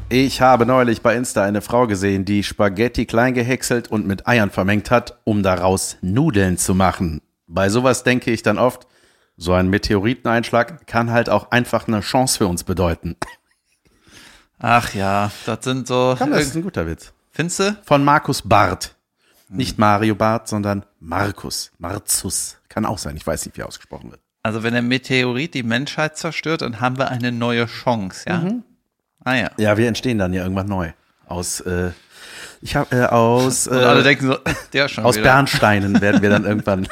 Ich habe neulich bei Insta eine Frau gesehen, die Spaghetti klein gehäckselt und mit Eiern vermengt hat, um daraus Nudeln zu machen. Bei sowas denke ich dann oft, so ein Meteoriteneinschlag kann halt auch einfach eine Chance für uns bedeuten. Ach ja, das sind so... Komm, das ist ein guter Witz. Findest du? Von Markus Barth. Nicht Mario Barth, sondern Markus. Marzus. Kann auch sein, ich weiß nicht, wie ausgesprochen wird. Also wenn der Meteorit die Menschheit zerstört, dann haben wir eine neue Chance, ja? Mhm. Ah ja. Ja, wir entstehen dann ja irgendwann neu. Aus Und alle denken so, der schon aus wieder. Bernsteinen werden wir dann irgendwann.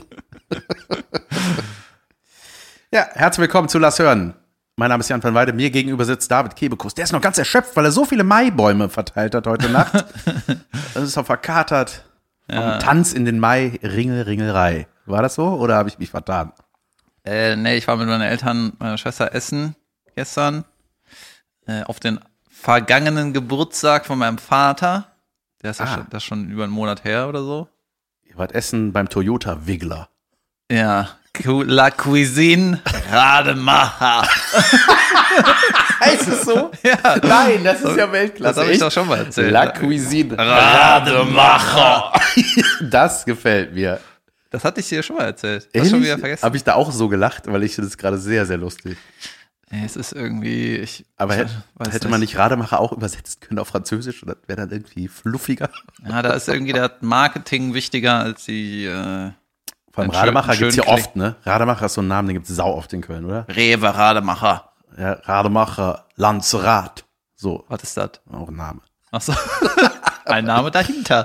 Ja, herzlich willkommen zu Lass hören. Mein Name ist Jan van Weide, mir gegenüber sitzt David Kebekus. Der ist noch ganz erschöpft, weil er so viele Maibäume verteilt hat heute Nacht. Das ist auch verkatert vom Tanz in den Mai, Ringelrei. War das so oder habe ich mich vertan? Nee, ich war mit meinen Eltern, meiner Schwester essen gestern auf den vergangenen Geburtstag von meinem Vater. Der ist das ist schon über einen Monat her oder so. Ihr wart essen beim Toyota Wiggler. Ja, La Cuisine Rademacher. Heißt es so? Ja. Nein, das ist ja Weltklasse. Das habe ich doch schon mal erzählt. La Cuisine Rademacher. Das gefällt mir. Das hatte ich dir schon mal erzählt. Hast du schon wieder vergessen? Habe ich da auch so gelacht, weil ich finde das gerade sehr, sehr lustig. Es ist irgendwie... Aber hätte man nicht Rademacher auch übersetzen können auf Französisch? Oder wäre dann irgendwie fluffiger? Ja, da ist irgendwie das Marketing wichtiger als die... Vor allem Rademacher gibt es ja oft, ne? Rademacher ist so ein Name, den gibt es sau oft in Köln, oder? Rewe Rademacher. Ja, Rademacher, Lanzerat. So. Was ist das? Auch ein Name. Ach so. Ein Name dahinter.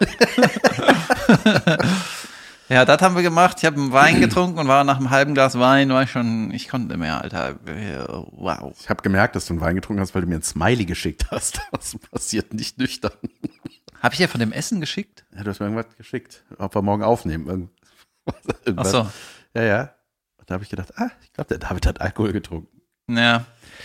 Ja, das haben wir gemacht. Ich habe einen Wein getrunken und war nach einem halben Glas Wein, ich konnte nicht mehr, Alter. Wow. Ich habe gemerkt, dass du einen Wein getrunken hast, weil du mir ein Smiley geschickt hast. Das passiert nicht nüchtern. Habe ich dir von dem Essen geschickt? Ja, du hast mir irgendwas geschickt, ob wir morgen aufnehmen. Irgendwas. Ach so. Ja. Und da habe ich gedacht, ich glaube, der David hat Alkohol getrunken. Ja.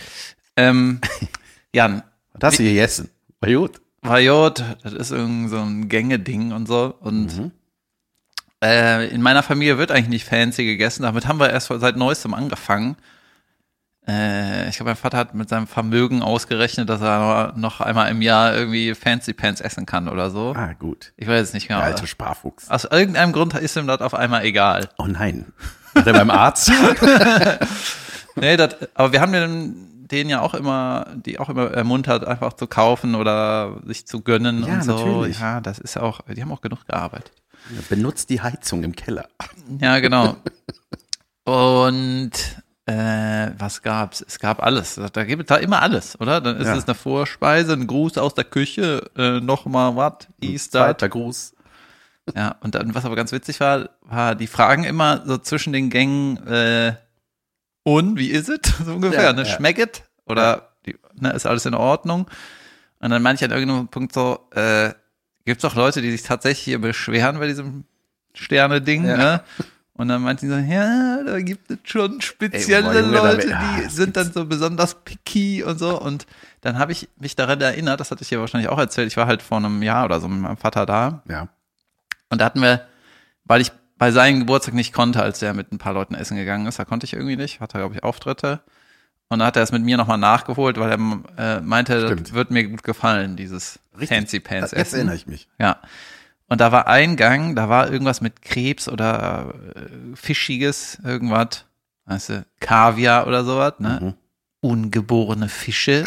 Jan. Was hast du hier gegessen? War gut. War gut. Das ist irgend so ein Gänge-Ding und so. Und in meiner Familie wird eigentlich nicht fancy gegessen. Damit haben wir erst seit Neuestem angefangen. Ich glaube, mein Vater hat mit seinem Vermögen ausgerechnet, dass er noch einmal im Jahr irgendwie Fancy Pants essen kann oder so. Ah, gut. Ich weiß es nicht genau. Der alte Sparfuchs. Aus irgendeinem Grund ist ihm das auf einmal egal. Oh nein. War der beim Arzt? Nee, aber wir haben den ja auch immer, die auch immer ermuntert, einfach zu kaufen oder sich zu gönnen und so. Natürlich. Ja, das ist auch, die haben auch genug gearbeitet. Benutzt die Heizung im Keller. Ja, genau. Und was gab's? Es gab alles. Da gibt es da immer alles, oder? Dann ist es eine Vorspeise, ein Gruß aus der Küche, nochmal was, Zweiter Gruß. Ja, und dann, was aber ganz witzig war, die fragen immer so zwischen den Gängen, und, wie ist es? So ungefähr, Ja, ne? ja. Schmeckt es? Oder, ist alles in Ordnung? Und dann meinte ich an irgendeinem Punkt so, gibt's doch Leute, die sich tatsächlich hier beschweren bei diesem Sterne-Ding, ne? Und dann meinten die so, ja, da gibt es schon spezielle Leute, die sind dann so besonders picky und so. Und dann habe ich mich daran erinnert, das hatte ich dir wahrscheinlich auch erzählt, ich war halt vor einem Jahr oder so mit meinem Vater da. Ja. Und da hatten wir, weil ich bei seinem Geburtstag nicht konnte, als der mit ein paar Leuten essen gegangen ist, da konnte ich irgendwie nicht, hatte, glaube ich, Auftritte. Und dann hat er es mit mir nochmal nachgeholt, weil er meinte, das wird mir gut gefallen, dieses Fancy Pants Essen. Jetzt erinnere ich mich. Ja. Und da war ein Gang, da war irgendwas mit Krebs oder Fischiges, irgendwas, weißt du, Kaviar oder sowas, ne? Ungeborene Fische.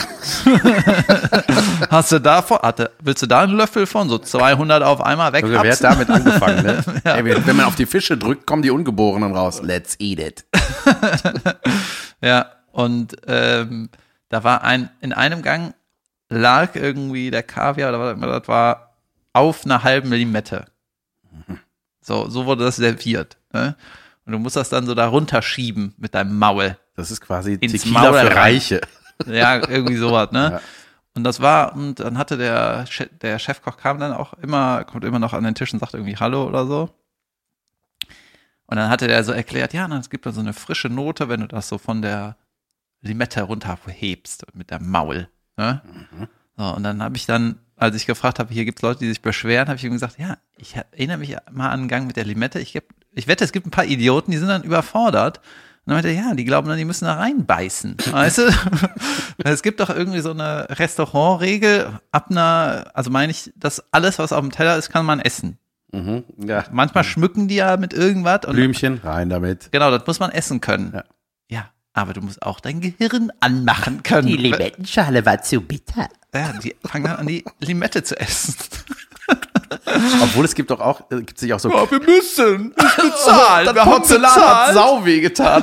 Willst du da einen Löffel von? So 200 auf einmal weg? Also wer hat damit angefangen, ne? Ja. Ey, wenn man auf die Fische drückt, kommen die Ungeborenen raus. Let's eat it. Ja, und da war in einem Gang lag irgendwie der Kaviar oder was immer das war, auf einer halben Limette. So wurde das serviert. Ne? Und du musst das dann so da runterschieben mit deinem Maul. Das ist quasi Ins Tequila Maul für rein. Reiche. Ja, irgendwie sowas, ne? Ja. Und dann hatte der Chefkoch kommt immer noch an den Tisch und sagt irgendwie Hallo oder so. Und dann hatte der so erklärt, ja, es gibt da so eine frische Note, wenn du das so von der Limette runterhebst mit dem Maul. Ne? So, und dann habe ich als ich gefragt habe, hier gibt es Leute, die sich beschweren, habe ich ihm gesagt, ja, ich erinnere mich mal an den Gang mit der Limette. Ich wette, es gibt ein paar Idioten, die sind dann überfordert. dann meinte er, ja, die glauben dann, die müssen da reinbeißen. Weißt du? Es gibt doch irgendwie so eine Restaurantregel, also meine ich, dass alles, was auf dem Teller ist, kann man essen. Ja. Manchmal schmücken die ja mit irgendwas. Und Blümchen, rein damit. genau, das muss man essen können. Ja, aber du musst auch dein Gehirn anmachen können. Die Limettenschale war zu bitter. Ja, die fangen an die Limette zu essen. Obwohl es gibt sich auch so. Ja, wir müssen. Ich bezahlen. Das Porzellan hat sau weh getan.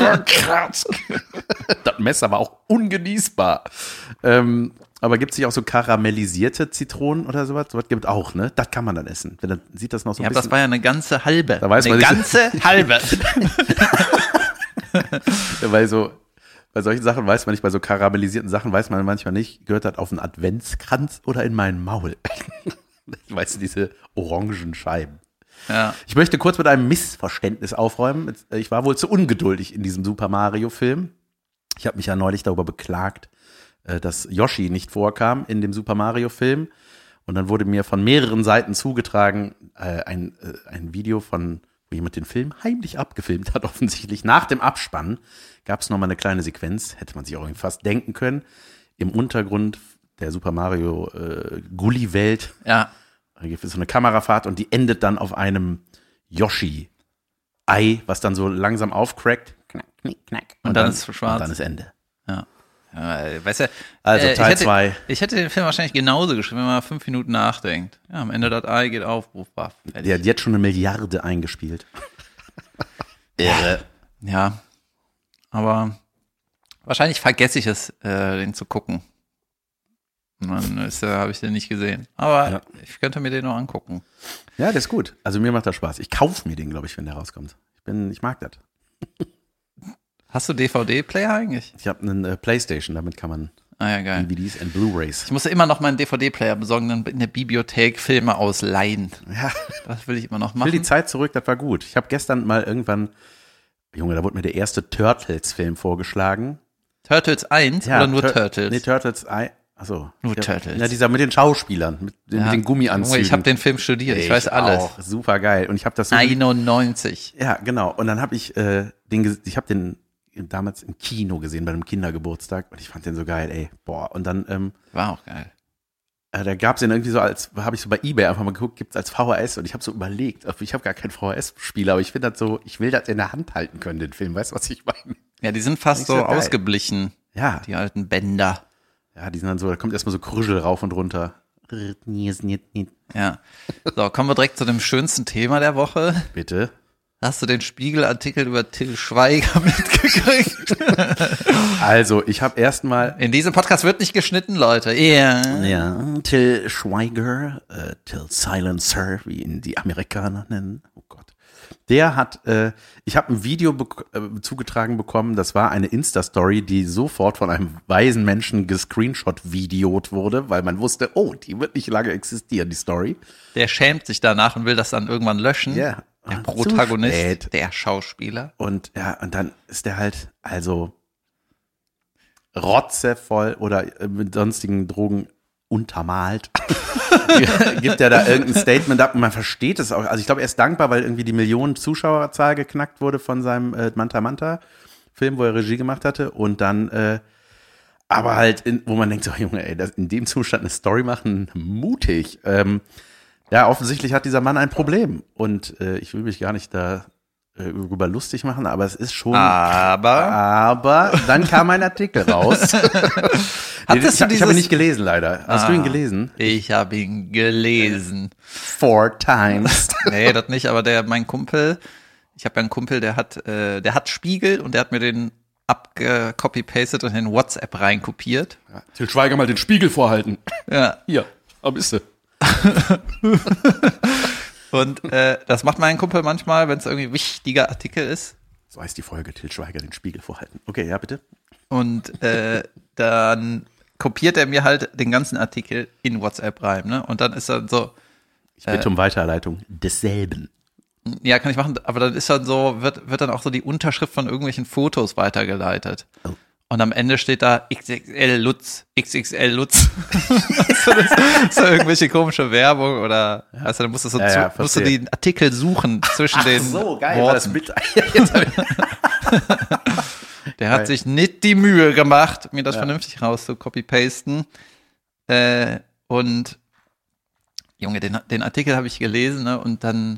Das Messer war auch ungenießbar. Aber gibt es sich auch so karamellisierte Zitronen oder sowas? Sowas gibt es auch, ne? Das kann man dann essen. Dann sieht das noch so ein Ja, bisschen. das war ja eine ganze halbe. Da weiß man eine nicht. ganze halbe. Weil bei solchen Sachen weiß man nicht, bei so karamellisierten Sachen weiß man manchmal nicht, gehört das auf einen Adventskranz oder in meinen Maul? Weißt du, diese orangen Scheiben. Ja. Ich möchte kurz mit einem Missverständnis aufräumen. Ich war wohl zu ungeduldig in diesem Super Mario-Film. Ich habe mich ja neulich darüber beklagt, dass Yoshi nicht vorkam in dem Super Mario-Film. Und dann wurde mir von mehreren Seiten zugetragen, ein Video wo jemand den Film heimlich abgefilmt hat, offensichtlich. Nach dem Abspann gab es nochmal eine kleine Sequenz, hätte man sich auch fast denken können, im Untergrund der Super Mario Gully-Welt. Ja. Da gibt es so eine Kamerafahrt und die endet dann auf einem Yoshi-Ei, was dann so langsam aufcrackt. Knack, knick, knack. Und dann ist es schwarz. Und dann ist Ende. Ja. Weißt du, Also Teil 2. Ich hätte den Film wahrscheinlich genauso geschrieben, wenn man 5 Minuten nachdenkt. Ja, am Ende das Ei geht auf, Ruf, baff, fertig. Der hat jetzt schon 1 Milliarde eingespielt. Irre. Ja, aber wahrscheinlich vergesse ich es, den zu gucken. Und dann habe ich den nicht gesehen. Aber ich könnte mir den noch angucken. Ja, der ist gut. Also mir macht das Spaß. Ich kaufe mir den, glaube ich, wenn der rauskommt. Ich mag das. Hast du DVD-Player eigentlich? Ich habe einen Playstation, damit kann man Ah ja, geil. DVDs und Blu-Rays. Ich musste immer noch meinen DVD-Player besorgen, dann in der Bibliothek Filme ausleihen. Ja. Das will ich immer noch Ich will machen. die Zeit zurück, das war gut. Ich habe gestern mal irgendwann, Junge, da wurde mir der erste Turtles-Film vorgeschlagen. Turtles 1 oder nur Turtles? Nee, Turtles 1. Achso. Nur Turtles. Ja, dieser mit den Schauspielern, mit den Gummianzügen. Junge, ich habe den Film studiert, ich weiß alles. Auch, super geil. Und ich habe das so 91. Ja, genau. Und dann habe ich ich habe den damals im Kino gesehen bei einem Kindergeburtstag und ich fand den so geil, ey. Boah. Und dann War auch geil. da gab's den irgendwie so habe ich so bei eBay einfach mal geguckt, gibt's als VHS und ich habe so überlegt, ich habe gar keinen VHS-Spieler, aber ich finde das so, ich will das in der Hand halten können, den Film, weißt du, was ich meine? Ja, die sind fast so Geil. ausgeblichen, Ja. die alten Bänder. Ja, die sind dann so, da kommt erstmal so Krüschel rauf und runter. Ja. So, kommen wir direkt zu dem schönsten Thema der Woche. Bitte. Hast du den Spiegel-Artikel über Till Schweiger mitgekriegt? Also, ich habe erstmal In diesem Podcast wird nicht geschnitten, Leute. Ja. ja, Till Schweiger, Till Silencer, wie ihn die Amerikaner nennen. Oh Gott. Der hat, ich habe ein Video zugetragen bekommen, das war eine Insta-Story, die sofort von einem weisen Menschen gescreenshot-videot wurde, weil man wusste, oh, die wird nicht lange existieren, die Story. Der schämt sich danach und will das dann irgendwann löschen. Ja. Der Zu Protagonist, spät. der Schauspieler. Und ja, und dann ist der halt, also rotzevoll oder mit sonstigen Drogen untermalt. Gibt er da irgendein Statement ab und man versteht es auch. Also ich glaube, er ist dankbar, weil irgendwie die Millionen Zuschauerzahl geknackt wurde von seinem Manta Manta Film, wo er Regie gemacht hatte. Und dann, aber halt, wo man denkt, so Junge, ey, in dem Zustand eine Story machen, mutig. Ja, offensichtlich hat dieser Mann ein Problem. Und ich will mich gar nicht da darüber lustig machen, aber es ist schon. Aber dann kam ein Artikel raus. Ich habe ihn nicht gelesen, leider. Hast du ihn gelesen? Ich habe ihn gelesen. 4 times. Nee, das nicht, aber ich habe ja einen Kumpel, der hat Spiegel und der hat mir den abgecopy-pastet und in WhatsApp reinkopiert. Ja, Till Schweiger mal den Spiegel vorhalten. Ja. Hier, da bist du. Und das macht mein Kumpel manchmal, wenn es irgendwie ein wichtiger Artikel ist. So heißt die Folge, Till Schweiger den Spiegel vorhalten. Okay, ja, bitte. Und dann kopiert er mir halt den ganzen Artikel in WhatsApp rein, ne? Und dann ist dann so, Ich bitte um Weiterleitung desselben. ja, kann ich machen, aber dann ist dann so, wird dann auch so die Unterschrift von irgendwelchen Fotos weitergeleitet. Oh. Und am Ende steht da XXL Lutz. so irgendwelche komische Werbung oder, also dann musst du, musst du den Artikel suchen zwischen den So, geil, Worten. war das mit. Jetzt hab ich- Der hat sich nicht die Mühe gemacht, mir das vernünftig raus zu copy-pasten. Und Junge, den Artikel habe ich gelesen, ne, und dann,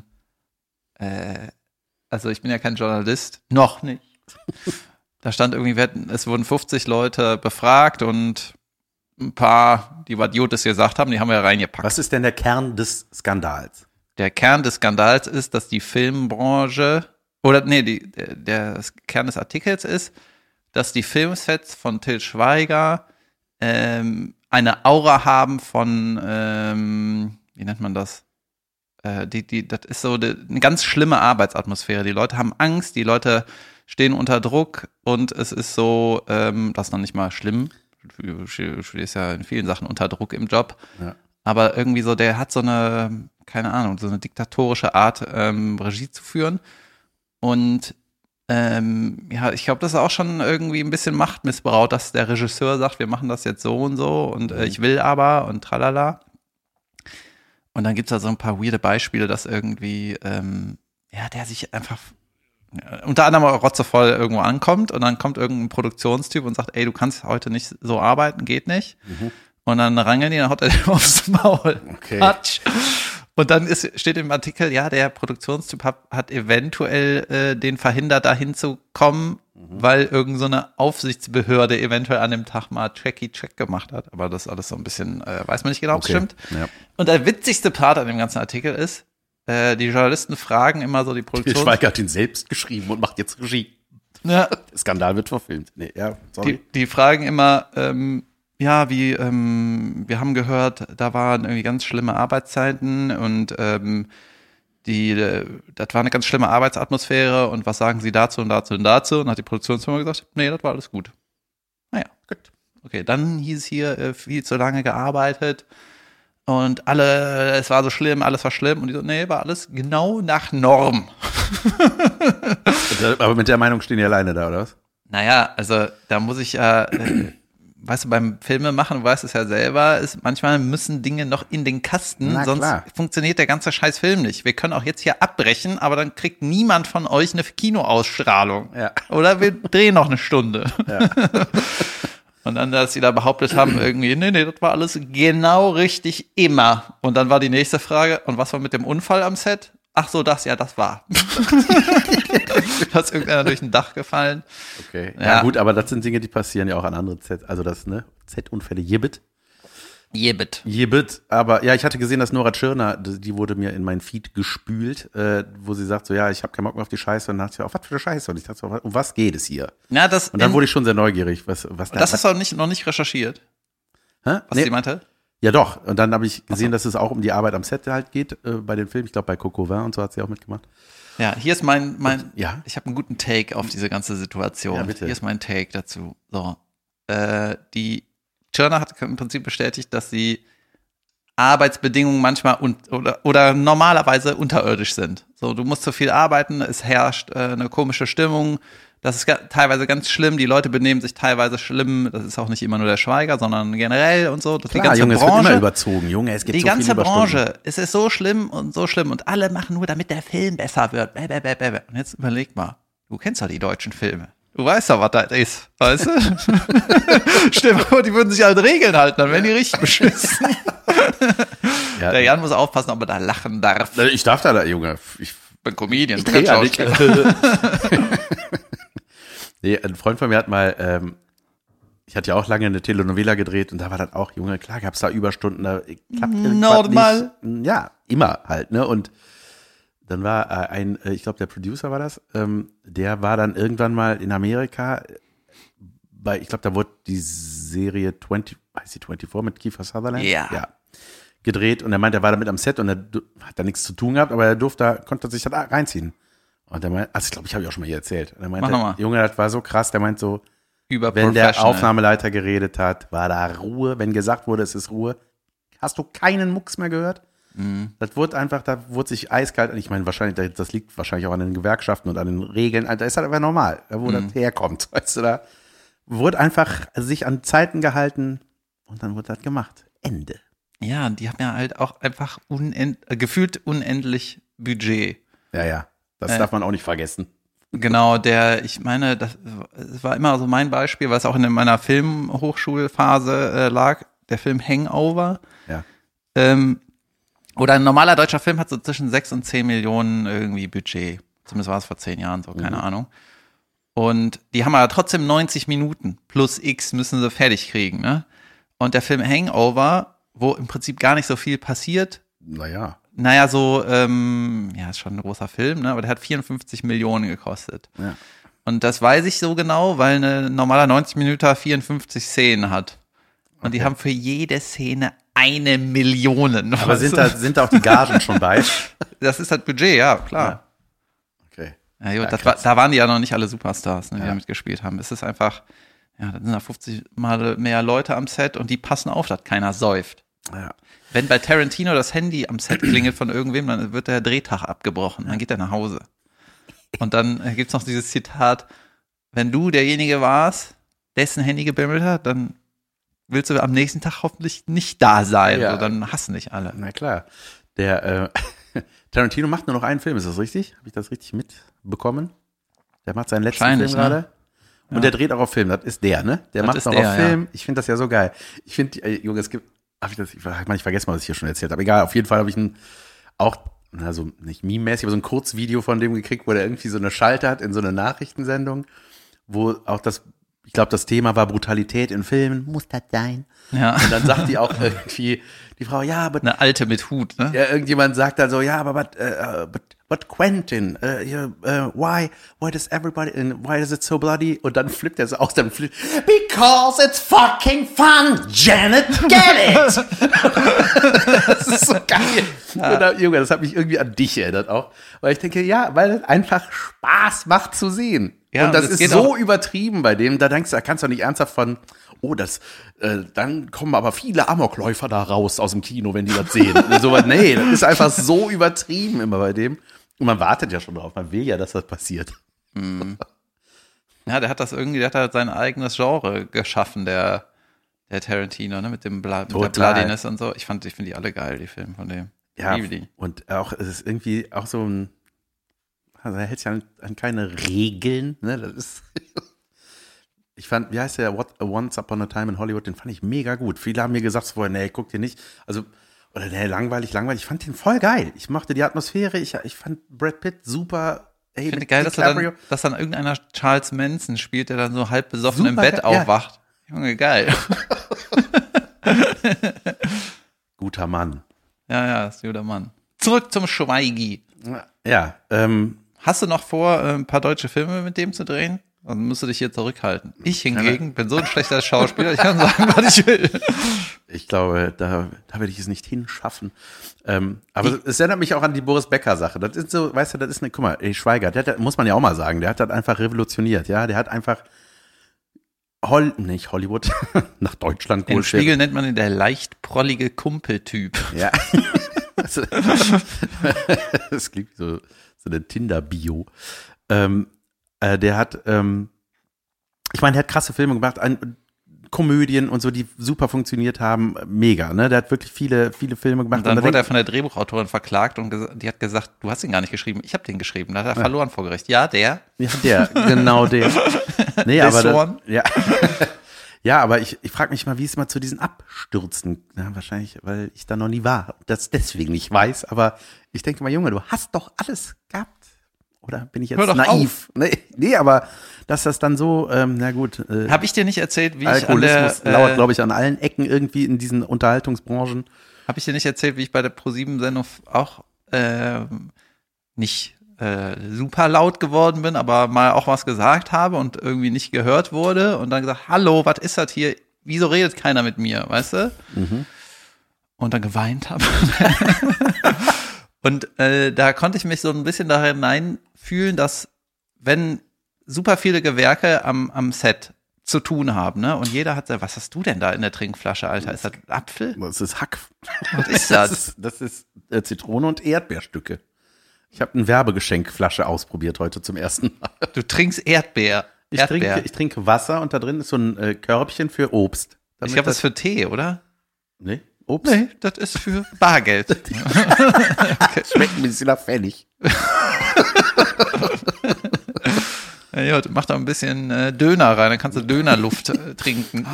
also ich bin ja kein Journalist, noch nicht. Da stand irgendwie, es wurden 50 Leute befragt und ein paar, die was Gutes gesagt haben, die haben wir reingepackt. Was ist denn der Kern des Skandals? Der Kern des Skandals ist, dass die Filmbranche, der Kern des Artikels ist, dass die Filmsets von Til Schweiger eine Aura haben von, wie nennt man das? Das ist so eine ganz schlimme Arbeitsatmosphäre. Die Leute haben Angst, die Leute stehen unter Druck und es ist so, das ist noch nicht mal schlimm. Du stehst ja in vielen Sachen unter Druck im Job. Ja. Aber irgendwie so, der hat so eine, keine Ahnung, so eine diktatorische Art, Regie zu führen. Und ich glaube, das ist auch schon irgendwie ein bisschen Machtmissbrauch, dass der Regisseur sagt, wir machen das jetzt so und so und ich will aber und tralala. Und dann gibt's da so ein paar weirde Beispiele, dass irgendwie, der sich einfach unter anderem auch rotzevoll irgendwo ankommt und dann kommt irgendein Produktionstyp und sagt, ey, du kannst heute nicht so arbeiten, geht nicht. Mhm. Und dann rangeln die, dann haut er den aufs Maul. Okay. Quatsch. Und dann steht im Artikel, ja, der Produktionstyp hat eventuell den verhindert, da hinzukommen, weil irgend so eine Aufsichtsbehörde eventuell an dem Tag mal Check gemacht hat. Aber das ist alles so ein bisschen, weiß man nicht genau, ob es stimmt. Ja. Und der witzigste Part an dem ganzen Artikel ist, die Journalisten fragen immer so die Produktion. Schweiger hat ihn selbst geschrieben und macht jetzt Regie. Ja. Der Skandal wird verfilmt. Nee, ja, sorry. Die fragen immer, wir haben gehört, da waren irgendwie ganz schlimme Arbeitszeiten und das war eine ganz schlimme Arbeitsatmosphäre und was sagen Sie dazu und dazu und dazu? Und hat die Produktionsfirma gesagt, nee, das war alles gut. Naja, gut. Okay, dann hieß es hier, viel zu lange gearbeitet und es war so schlimm, alles war schlimm und die so, nee, war alles genau nach Norm. Aber mit der Meinung stehen die alleine da, oder was? Naja, also da muss ich ja... weißt du, beim Filme machen, du weißt es ja selber, manchmal müssen Dinge noch in den Kasten, sonst funktioniert der ganze scheiß Film nicht. Wir können auch jetzt hier abbrechen, aber dann kriegt niemand von euch eine Kinoausstrahlung. Ja. Oder wir drehen noch eine Stunde. Ja. Und dann, dass sie da behauptet haben, irgendwie, nee, das war alles genau richtig immer. Und dann war die nächste Frage, und was war mit dem Unfall am Set? Ach so, das war. Da ist irgendeiner durch ein Dach gefallen. Okay. Ja, gut, aber das sind Dinge, die passieren ja auch an anderen Sets. Also das, ne? Z-Unfälle, Jibbit. Aber ja, ich hatte gesehen, dass Nora Tschirner, die wurde mir in meinen Feed gespült, wo sie sagt so, ja, ich habe keinen Bock mehr auf die Scheiße. Und dann dachte ich, auf was für eine Scheiße? Und ich dachte so, um was geht es hier? Ja, und dann wurde ich schon sehr neugierig. Was das hast du noch nicht recherchiert. Hä? Was sie meinte? Ja doch, und dann habe ich gesehen, dass es auch um die Arbeit am Set halt geht, bei den Filmen. Ich glaube, bei Coco Vin und so hat sie auch mitgemacht. Ja, hier ist ich habe einen guten Take auf diese ganze Situation. Ja, bitte. Hier ist mein Take dazu. So, die Tschirner hat im Prinzip bestätigt, dass die Arbeitsbedingungen manchmal oder normalerweise unterirdisch sind. So, du musst zu viel arbeiten, es herrscht eine komische Stimmung. Das ist teilweise ganz schlimm, die Leute benehmen sich teilweise schlimm, das ist auch nicht immer nur der Schweiger, sondern generell und so. Klar, die ganze Junge, Branche, es wird immer überzogen, Junge, es gibt die so ganze viele Branche, es ist so schlimm und alle machen nur, damit der Film besser wird. Und jetzt überleg mal, du kennst doch die deutschen Filme. Du weißt doch, was das ist, weißt du? Stell dir vor, die würden sich an Regeln halten, dann wären die richtig beschissen. Ja, der Jan muss aufpassen, ob er da lachen darf. Ich darf da, Junge. Ich bin Comedian, Nee, ein Freund von mir hat mal, ich hatte ja auch lange eine Telenovela gedreht und da war das auch, Junge, klar gab's da Überstunden, da klappt normal. Ja, immer halt, ne? Und dann war ich glaube, der Producer war das, der war dann irgendwann mal in Amerika ich glaube, da wurde die Serie 24 mit Kiefer Sutherland? Ja. Gedreht und er meinte, er war damit am Set und er hat da nichts zu tun gehabt, aber er konnte sich da reinziehen. Und er meinte, ich glaube, ich habe ich auch schon mal hier erzählt. Und er meinte, Junge, das war so krass, der meint so, wenn der Aufnahmeleiter geredet hat, war da Ruhe, wenn gesagt wurde, es ist Ruhe, hast du keinen Mucks mehr gehört? Mhm. Da wurde sich eiskalt, und ich meine, wahrscheinlich, das liegt wahrscheinlich auch an den Gewerkschaften und an den Regeln, da ist halt einfach normal, wo das herkommt, weißt du, da wurde einfach sich an Zeiten gehalten und dann wurde das gemacht. Ende. Ja, die haben ja halt auch einfach gefühlt unendlich Budget. Ja. Das darf man auch nicht vergessen. Genau, ich meine, das war immer so mein Beispiel, was auch in meiner Filmhochschulphase lag, der Film Hangover. Ja. Oder ein normaler deutscher Film hat so zwischen 6 und 10 Millionen irgendwie Budget. Zumindest war es vor 10 Jahren so, keine Ahnung. Und die haben aber trotzdem 90 Minuten plus X müssen sie fertig kriegen, ne? Und der Film Hangover, wo im Prinzip gar nicht so viel passiert. Naja, so, ist schon ein großer Film, ne? Aber der hat 54 Millionen gekostet. Ja. Und das weiß ich so genau, weil ein normaler 90 Minuten 54 Szenen hat. Und die haben für jede Szene 1 Million. Aber sind da auch die Gagen schon bei? Das ist halt Budget, ja, klar. Ja. Okay. Ja, gut, da waren die ja noch nicht alle Superstars, ne, die da mitgespielt haben. Es ist einfach, da sind da 50 Mal mehr Leute am Set und die passen auf, dass keiner säuft. Ja. Wenn bei Tarantino das Handy am Set klingelt von irgendwem, dann wird der Drehtag abgebrochen. Dann geht er nach Hause. Und dann gibt's noch dieses Zitat, wenn du derjenige warst, dessen Handy gebimmelt hat, dann willst du am nächsten Tag hoffentlich nicht da sein. Ja. So, dann hassen dich alle. Na klar. Der Tarantino macht nur noch einen Film, ist das richtig? Habe ich das richtig mitbekommen? Der macht seinen letzten Film gerade. Ne? Und der dreht auch auf Film, das ist der, ne? Der Das macht ist noch der, auf Film. Ja. Ich finde das ja so geil. Ich finde, Junge, ich vergesse mal, was ich hier schon erzählt habe. Egal, auf jeden Fall habe ich so nicht meme-mäßig, aber so ein Kurzvideo von dem gekriegt, wo der irgendwie so eine Schalte hat in so eine Nachrichtensendung, wo auch ich glaube, das Thema war Brutalität in Filmen. Muss das sein? Ja. Und dann sagt die auch irgendwie, die Frau, ja, aber eine Alte mit Hut, ne? ja, irgendjemand sagt dann so, ja, aber but Quentin, why does it so bloody? Und dann flippt er so aus, because it's fucking fun, Janet, get it! Das ist so geil. Ja. Junge, das hat mich irgendwie an dich erinnert auch. Weil ich denke, ja, weil es einfach Spaß macht zu sehen. Ja, und das ist so übertrieben bei dem, da kannst du doch nicht ernsthaft von, dann kommen aber viele Amokläufer da raus aus dem Kino, wenn die das sehen. Nee, das ist einfach so übertrieben immer bei dem. Und man wartet ja schon drauf, man will ja, dass das passiert. Ja, der hat halt sein eigenes Genre geschaffen, der Tarantino, ne, mit der Bloodiness und so. Ich finde die alle geil, die Filme von dem. Ja, und auch, es ist irgendwie auch so er hält sich an keine Regeln, ne, das ist, ich fand, wie heißt der, Once Upon a Time in Hollywood, den fand ich mega gut. Viele haben mir gesagt vorher, nee, guck dir nicht, langweilig, ich fand den voll geil. Ich mochte die Atmosphäre, ich fand Brad Pitt super. Ich finde geil, dass dann irgendeiner Charles Manson spielt, der dann so halb besoffen super, im Bett aufwacht. Junge, geil. Guter Mann. Ja, ist ein guter Mann. Zurück zum Schweigi. Ja, hast du noch vor, ein paar deutsche Filme mit dem zu drehen? Dann musst du dich hier zurückhalten. Ich hingegen bin so ein schlechter Schauspieler, ich kann sagen, was ich will. Ich glaube, da werde ich es nicht hinschaffen. Aber es erinnert mich auch an die Boris Becker-Sache. Das ist so, weißt du, das ist guck mal, Schweiger, muss man ja auch mal sagen, der hat das einfach revolutioniert, ja. Der hat einfach nicht Hollywood, nach Deutschland geholt. Im Spiegel nennt man ihn der leicht prollige Kumpeltyp. Ja. Das klingt so eine Tinder-Bio. Der hat, ich meine, der hat krasse Filme gemacht, Komödien und so, die super funktioniert haben, mega, ne? Der hat wirklich viele Filme gemacht. Und dann wurde er von der Drehbuchautorin verklagt und die hat gesagt, du hast ihn gar nicht geschrieben, ich habe den geschrieben. Da hat er verloren vor Gericht. Ja, der. Ja, genau der. Nee, aber ja, aber ich frage mich mal, wie es mal zu diesen Abstürzen, wahrscheinlich, weil ich da noch nie war, das deswegen nicht weiß, aber ich denke mal, Junge, du hast doch alles gehabt. Oder bin ich jetzt naiv? Nee, aber dass das dann so, na gut. Habe ich dir nicht erzählt, wie Alkoholismus lauert, glaube ich, an allen Ecken irgendwie in diesen Unterhaltungsbranchen. Habe ich dir nicht erzählt, wie ich bei der ProSieben-Sendung auch nicht super laut geworden bin, aber mal auch was gesagt habe und irgendwie nicht gehört wurde und dann gesagt, hallo, was ist das hier? Wieso redet keiner mit mir, weißt du? Mhm. Und dann geweint habe. Und da konnte ich mich so ein bisschen da hineinfühlen, dass wenn super viele Gewerke am Set zu tun haben, ne? Und jeder hat gesagt, was hast du denn da in der Trinkflasche, Alter? Ist das Apfel? Das ist Hack. Was ist das? Das ist Zitrone und Erdbeerstücke. Ich habe eine Werbegeschenkflasche ausprobiert heute zum ersten Mal. Du trinkst Erdbeer. Ich trinke Wasser und da drin ist so ein Körbchen für Obst. Ich glaube, das ist für Tee, oder? Nee. Obst? Nee, das ist für Bargeld. Schmeckt ein bisschen nach Pfennig. Ja, mach da ein bisschen Döner rein, dann kannst du Dönerluft trinken.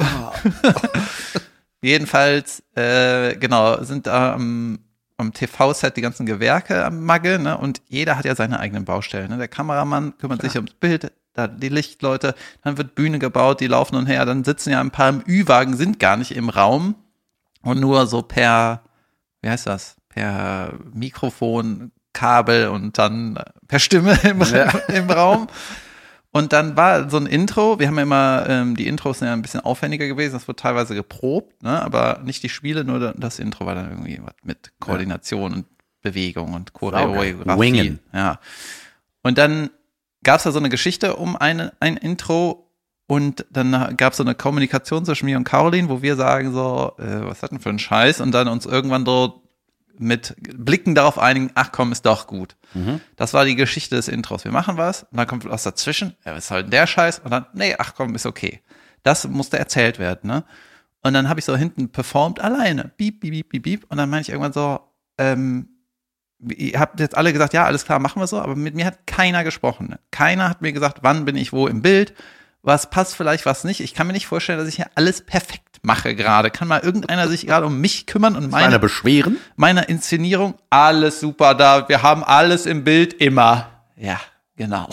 Jedenfalls, genau, sind da am TV-Set die ganzen Gewerke am Magge, ne? Und jeder hat ja seine eigenen Baustellen. Ne? Der Kameramann kümmert sich ums Bild, da die Lichtleute, dann wird Bühne gebaut, die laufen und her, dann sitzen ja ein paar im Ü-Wagen, sind gar nicht im Raum und nur so per Mikrofon, Kabel und dann per Stimme im Raum. Und dann war so ein Intro, wir haben ja immer, die Intros sind ja ein bisschen aufwendiger gewesen, das wurde teilweise geprobt, ne, aber nicht die Spiele, nur das Intro war dann irgendwie was mit Koordination und Bewegung und Choreografie. Wingen. Ja. Und dann gab es da so eine Geschichte um ein Intro und dann gab es so eine Kommunikation zwischen mir und Caroline, wo wir sagen so, was hat denn für ein Scheiß? Und dann uns irgendwann so mit Blicken darauf einigen, ach komm, ist doch gut. Das war die Geschichte des Intros. Wir machen was und dann kommt was dazwischen, ja, was ist halt der Scheiß? Und dann, nee, ach komm, ist okay. Das musste erzählt werden, ne? Und dann habe ich so hinten performt alleine. Piep, piep, piep, piep, piep. Und dann meine ich irgendwann so, ihr habt jetzt alle gesagt, ja, alles klar, machen wir so, aber mit mir hat keiner gesprochen. Ne? Keiner hat mir gesagt, wann bin ich wo im Bild, was passt vielleicht, was nicht. Ich kann mir nicht vorstellen, dass ich hier alles perfekt mache gerade. Kann mal irgendeiner sich gerade um mich kümmern und meine beschweren? Meine Inszenierung, alles super da, wir haben alles im Bild immer. Ja, genau.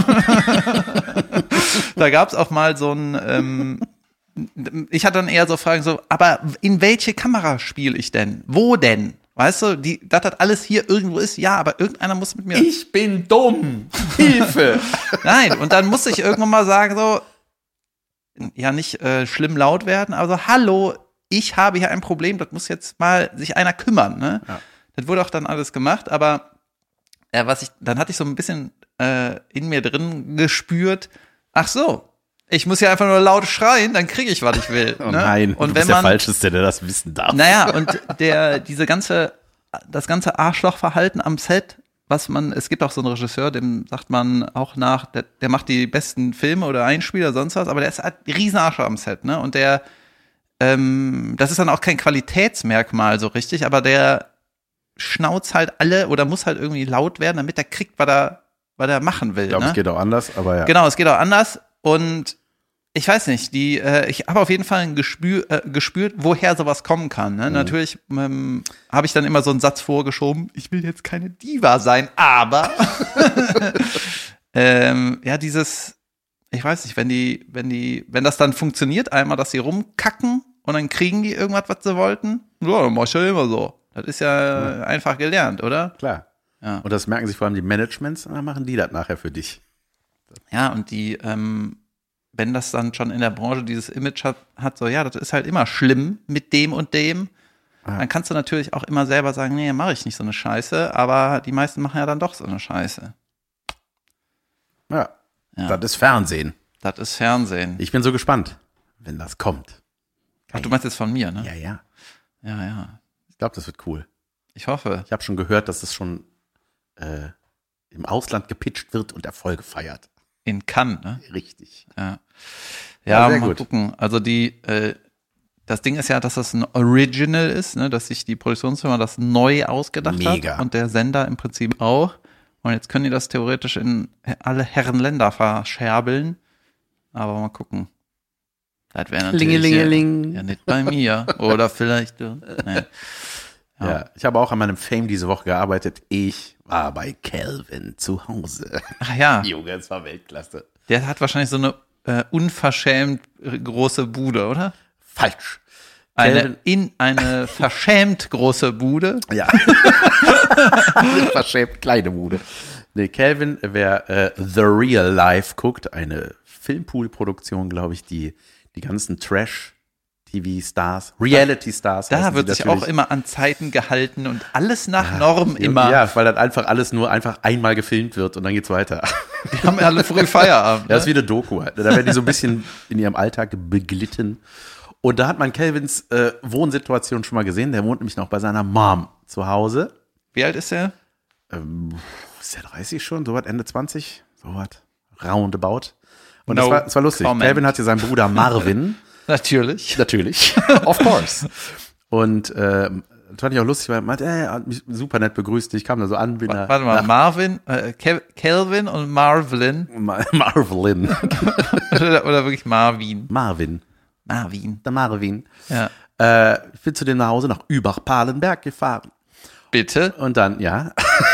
Da gab's auch mal so ein, ich hatte dann eher so Fragen so, aber in welche Kamera spiele ich denn? Wo denn? Weißt du, dass das alles hier irgendwo ist, ja, aber irgendeiner muss mit mir. Ich bin dumm. Hilfe. Nein, und dann musste ich irgendwann mal sagen, so, ja, nicht schlimm laut werden, aber so, hallo, ich habe hier ein Problem, das muss jetzt mal sich einer kümmern, ne? Ja. Das wurde auch dann alles gemacht, aber dann hatte ich so ein bisschen in mir drin gespürt, ach so, ich muss ja einfach nur laut schreien, dann kriege ich, was ich will. Oh ne? nein, und du wenn bist der Falscheste, der das wissen darf. Naja, und das ganze Arschlochverhalten am Set, es gibt auch so einen Regisseur, dem sagt man auch nach, der macht die besten Filme oder Einspieler, sonst was, aber der ist halt ein Riesenarschloch am Set, ne? Und das ist dann auch kein Qualitätsmerkmal so richtig, aber der schnauzt halt alle oder muss halt irgendwie laut werden, damit er kriegt, was er machen will. Ich glaube, ne? Es geht auch anders, aber ja. Genau, es geht auch anders und ich weiß nicht, ich habe auf jeden Fall gespürt, woher sowas kommen kann. Ne? Natürlich habe ich dann immer so einen Satz vorgeschoben, ich will jetzt keine Diva sein, aber ja, ich weiß nicht, wenn das dann funktioniert einmal, dass sie rumkacken und dann kriegen die irgendwas, was sie wollten, ja, dann mach ich ja immer so. Das ist ja einfach gelernt, oder? Klar. Ja. Und das merken sich vor allem die Managements und dann machen die das nachher für dich. Ja, und die wenn das dann schon in der Branche dieses Image hat, so, ja, das ist halt immer schlimm mit dem und dem, dann kannst du natürlich auch immer selber sagen, nee, mache ich nicht so eine Scheiße, aber die meisten machen ja dann doch so eine Scheiße. Ja, das ist Fernsehen. Das ist Fernsehen. Ich bin so gespannt, wenn das kommt. Ach, du meinst jetzt von mir, ne? Ja. Ja. Ich glaube, das wird cool. Ich hoffe. Ich habe schon gehört, dass es schon im Ausland gepitcht wird und Erfolge feiert. In Cannes, ne? Richtig. Ja, sehr mal gut. gucken. Also das Ding ist ja, dass das ein Original ist, ne? Dass sich die Produktionsfirma das neu ausgedacht Mega. hat und der Sender im Prinzip auch. Und jetzt können die das theoretisch in alle Herrenländer verscherbeln. Aber mal gucken. Das wäre natürlich Lingelingeling. ja nicht bei mir. Oder vielleicht du. Nee. Ja, ich habe auch an meinem Fame diese Woche gearbeitet. Ich war bei Calvin zu Hause. Ach ja, Junge, es war Weltklasse. der hat wahrscheinlich so eine unverschämt große Bude, oder? Falsch. Eine verschämt große Bude. Ja. Verschämt kleine Bude. Nee, Calvin, wer The Real Life guckt, eine Filmpool-Produktion, glaube ich, die ganzen Trash-TV-Stars, Reality-Stars. Da wird sich auch immer an Zeiten gehalten und alles nach Norm immer. Ja, weil dann einfach alles nur einfach einmal gefilmt wird und dann geht's weiter. Die haben alle früh Feierabend. Das ist wie eine Doku halt. Da werden die so ein bisschen in ihrem Alltag beglitten. Und da hat man Calvins Wohnsituation schon mal gesehen. Der wohnt nämlich noch bei seiner Mom zu Hause. Wie alt ist er? Ist der 30 schon? So was, Ende 20? So was. Roundabout. Und No das war lustig. comment. Calvin hat hier seinen Bruder Marvin. Natürlich. Natürlich. Of course. Und das fand ich auch lustig, weil er meinte, hat mich super nett begrüßt. Ich kam da so an, bin da. Warte mal, Marvin, Kelvin und Marvin. Marvin. oder wirklich Marvin. Marvin. Der Marvin. Ja. Ich bin zu dem nach Hause nach Übach-Palenberg gefahren. Bitte? Und dann, ja.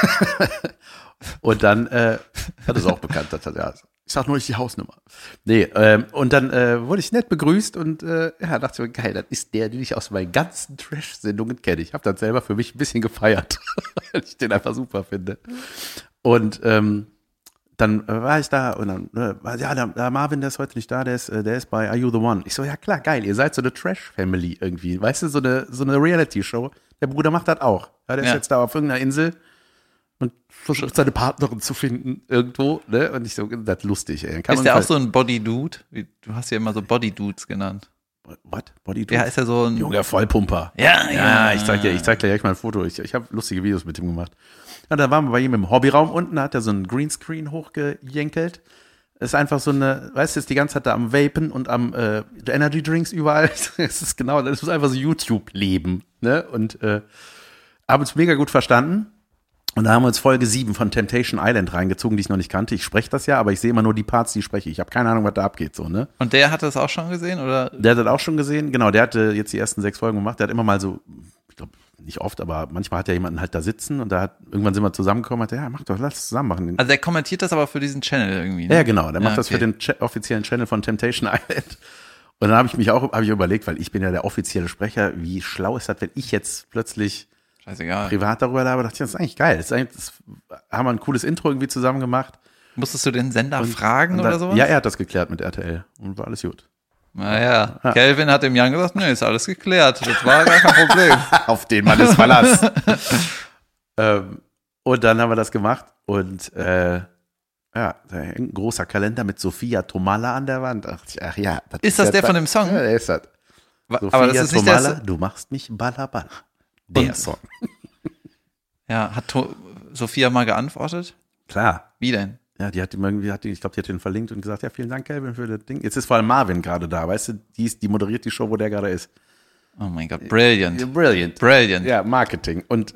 Und dann, das ist auch bekannt, das hat, ja. Ich sag nur nicht die Hausnummer. Nee, und dann wurde ich nett begrüßt und dachte ich mir, geil, das ist der, den ich aus meinen ganzen Trash-Sendungen kenne. Ich habe das selber für mich ein bisschen gefeiert, weil ich den einfach super finde. Und dann war ich da und dann, der Marvin, der ist heute nicht da, der ist bei Are You The One? Ich so, ja klar, geil, ihr seid so eine Trash-Family irgendwie. Weißt du, so eine Reality-Show. Der Bruder macht das auch. Ja, der ist jetzt da auf irgendeiner Insel und versucht seine Partnerin zu finden irgendwo, ne? Und ich so, das ist lustig, ey. Ist der auch so ein Body-Dude? Du hast ja immer so Body-Dudes genannt. What? Body-Dude? Ja, ist ja so ein... Junger Vollpumper. Ja. Ich zeig dir gleich mal ein Foto. Ich habe lustige Videos mit ihm gemacht. Ja, da waren wir bei ihm im Hobbyraum unten, da hat er so einen Greenscreen hochgejenkelt. Ist einfach so eine, weißt du, ist die ganze Zeit da am Vapen und am Energy Drinks überall. Das ist genau, das ist einfach so YouTube-Leben, ne? Und haben uns mega gut verstanden. Und da haben wir uns Folge 7 von Temptation Island reingezogen, die ich noch nicht kannte. Ich spreche das ja, aber ich sehe immer nur die Parts, die ich spreche. Ich habe keine Ahnung, was da abgeht, so, ne? Und der hat das auch schon gesehen, oder? Der hat das auch schon gesehen, genau. Der hatte jetzt die ersten 6 Folgen gemacht. Der hat immer mal so, ich glaube, nicht oft, aber manchmal hat er jemanden halt da sitzen und irgendwann sind wir zusammengekommen und hat, ja, mach doch, lass es zusammen machen. Also der kommentiert das aber für diesen Channel irgendwie, ne? Ja, genau. Der macht das für den offiziellen Channel von Temptation Island. Und dann habe ich überlegt, weil ich bin ja der offizielle Sprecher, wie schlau ist das, wenn ich jetzt plötzlich scheißegal privat darüber laber, dachte ich, das ist eigentlich geil. Das haben wir ein cooles Intro irgendwie zusammen gemacht. Musstest du den Sender fragen oder sowas? Ja, er hat das geklärt mit RTL und war alles gut. Naja, Kelvin hat dem Jan gesagt, nee, ist alles geklärt. Das war gar kein Problem. Auf den Mann ist Verlass. Und dann haben wir das gemacht und da hängt ein großer Kalender mit Sophia Tomalla an der Wand. Ach ja. Ist das der von dem Song? Ja, der ist das. Sophia aber das ist nicht Tomalla, der du machst mich balla balla. Der Song. Ja, hat Sophia mal geantwortet? Klar. Wie denn? Ja, die hat ihm irgendwie, ich glaube, die hat den verlinkt und gesagt, ja, vielen Dank, Kelvin, für das Ding. Jetzt ist vor allem Marvin gerade da, weißt du, die moderiert die Show, wo der gerade ist. Oh mein Gott, brilliant. Brilliant. Ja, Marketing. Und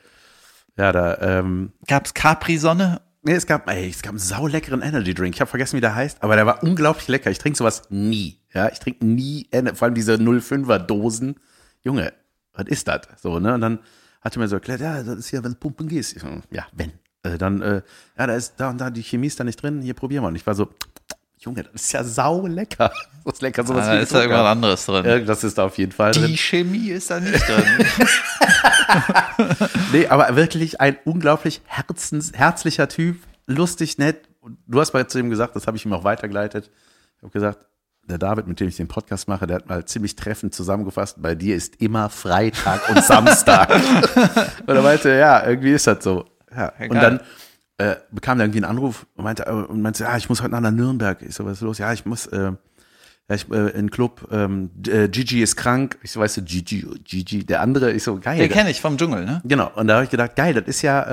Gab's Capri-Sonne? Nee, es gab einen sauleckeren Energy Drink. Ich habe vergessen, wie der heißt, aber der war unglaublich lecker. Ich trinke sowas nie. Ja, ich trinke nie, vor allem diese 05er Dosen. Junge, was ist das? So, ne? Und dann hat er mir so erklärt, ja, das ist ja, wenn du pumpen gehst. Ich so, ja, wenn. Da ist da und da, die Chemie ist da nicht drin, hier probieren wir. Und ich war so, Junge, das ist ja sau lecker. Das ist lecker, sowas da ist da irgendwas anderes drin. Irgendwas ist da auf jeden Fall drin. Die Chemie ist da nicht drin. Nee, aber wirklich ein unglaublich herzlicher Typ, lustig, nett. Und du hast mal zu ihm gesagt, das habe ich ihm auch weitergeleitet. Ich habe gesagt, der David, mit dem ich den Podcast mache, der hat mal ziemlich treffend zusammengefasst, bei dir ist immer Freitag und Samstag. Und er meinte, ja, irgendwie ist das so. Ja. Und dann bekam er irgendwie einen Anruf und meinte, ja, ich muss heute nach Nürnberg. Ich so, was ist los? Ja, ich muss in den Club, Gigi ist krank. Ich so, weißt du, Gigi, der andere, ich so, geil. Den kenne ich vom Dschungel, ne? Genau, und da habe ich gedacht, geil, das ist ja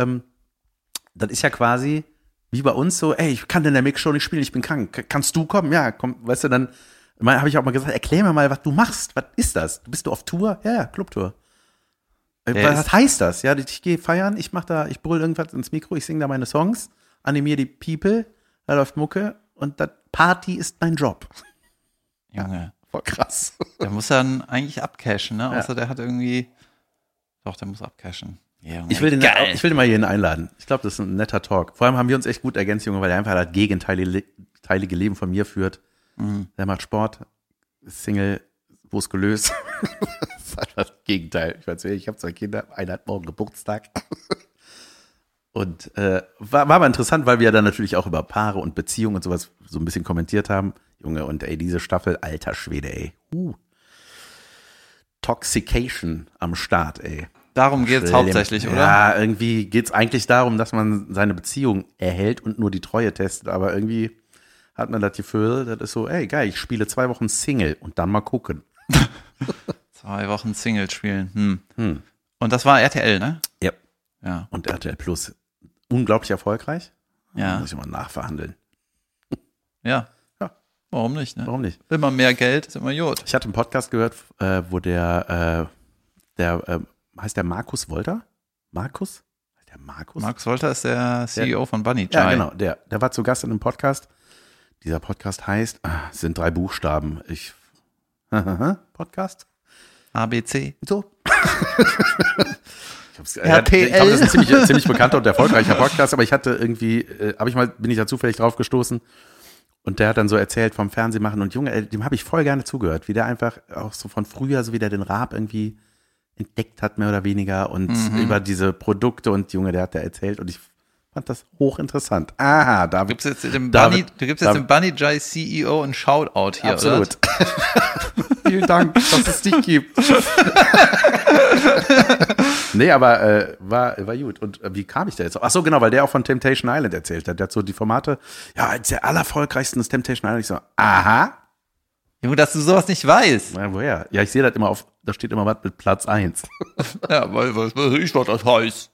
quasi wie bei uns so, ey, ich kann in der Mix-Show nicht spielen, ich bin krank. Kannst du kommen? Ja, komm, weißt du, dann habe ich auch mal gesagt, erklär mir mal, was du machst. Was ist das? Bist du auf Tour? Ja, Clubtour. Was heißt das? Ja, ich gehe feiern, ich brüll irgendwas ins Mikro, ich singe da meine Songs, animiere die People, da läuft Mucke und das Party ist mein Job. Junge. Ja, voll krass. Der muss dann eigentlich abcashen, ne? Außer der hat irgendwie, doch, der muss abcashen. Ja, ich will den mal hierhin einladen. Ich glaube, das ist ein netter Talk. Vor allem haben wir uns echt gut ergänzt, Junge, weil er einfach das gegenteilige Leben von mir führt. Mhm. Der macht Sport, ist Single, muskulös. Das ist einfach das Gegenteil. Ich habe 2 Kinder, einer hat morgen Geburtstag. Und war aber interessant, weil wir ja dann natürlich auch über Paare und Beziehungen und sowas so ein bisschen kommentiert haben. Junge, und diese Staffel, alter Schwede, ey. Toxication am Start, ey. Darum geht's hauptsächlich, oder? Ja, irgendwie geht's eigentlich darum, dass man seine Beziehung erhält und nur die Treue testet. Aber irgendwie hat man das Gefühl, das ist so, ey, geil, ich spiele 2 Wochen Single und dann mal gucken. 2 Wochen Single spielen. Und das war RTL, ne? Ja. Ja. Und RTL Plus, unglaublich erfolgreich. Ja. Muss ich mal nachverhandeln. Ja. Warum nicht, ne? Warum nicht? Immer mehr Geld ist immer gut. Ich hatte einen Podcast gehört, wo der heißt der Markus Wolter? Markus? Der Markus? Markus Wolter ist der CEO von Bunny Chai. Ja, genau. Der war zu Gast in einem Podcast. Dieser Podcast heißt, es sind 3 Buchstaben. Podcast? ABC. So. Ich glaube, das ist ein ziemlich bekannter und erfolgreicher Podcast, aber ich hatte irgendwie, bin ich da zufällig drauf gestoßen und der hat dann so erzählt vom Fernsehmachen und Junge, dem habe ich voll gerne zugehört, wie der einfach auch so von früher, so wie der den Raab irgendwie entdeckt hat, mehr oder weniger und über diese Produkte und Junge, der hat da erzählt und ich fand das hochinteressant. Aha, du gibst jetzt dem Bunny Chai CEO ein Shoutout hier, absolut. Oder? Vielen Dank, dass es dich gibt. Nee, aber war gut. Und wie kam ich da jetzt? Ach so, genau, weil der auch von Temptation Island erzählt hat. Der hat so die Formate, ja, als der allererfolgreichsten ist Temptation Island. Ich so, aha. Junge, dass du sowas nicht weißt. Ja, woher? Ja, ich sehe das immer da steht immer was mit Platz 1. Ja, weil ich war das heiß.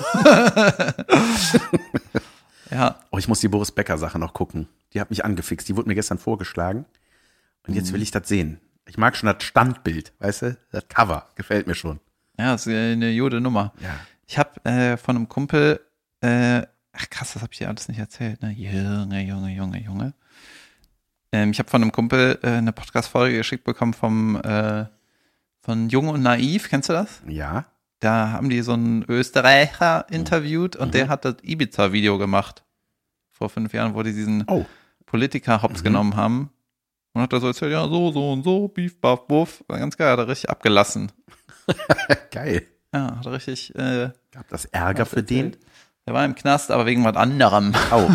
Ja. Oh, ich muss die Boris Becker Sache noch gucken. Die hat mich angefixt. Die wurde mir gestern vorgeschlagen. Und jetzt will ich das sehen. Ich mag schon das Standbild, weißt du? Das Cover gefällt mir schon. Ja, das ist eine gute Nummer. Ja. Ich habe von einem Kumpel, ach krass, das habe ich dir alles nicht erzählt, ne? Junge. Ich habe von einem Kumpel eine Podcast-Folge geschickt bekommen von Jung und Naiv, kennst du das? Ja. Da haben die so einen Österreicher interviewt und der hat das Ibiza-Video gemacht. Vor 5 Jahren, wo die diesen Politiker hops genommen haben. Und hat da so erzählt, ja, so und so, Beef, Buff, Buff. War ganz geil, hat er richtig abgelassen. Geil. Ja, hat er richtig. Gab das Ärger für den? Der war im Knast, aber wegen was anderem. Oh.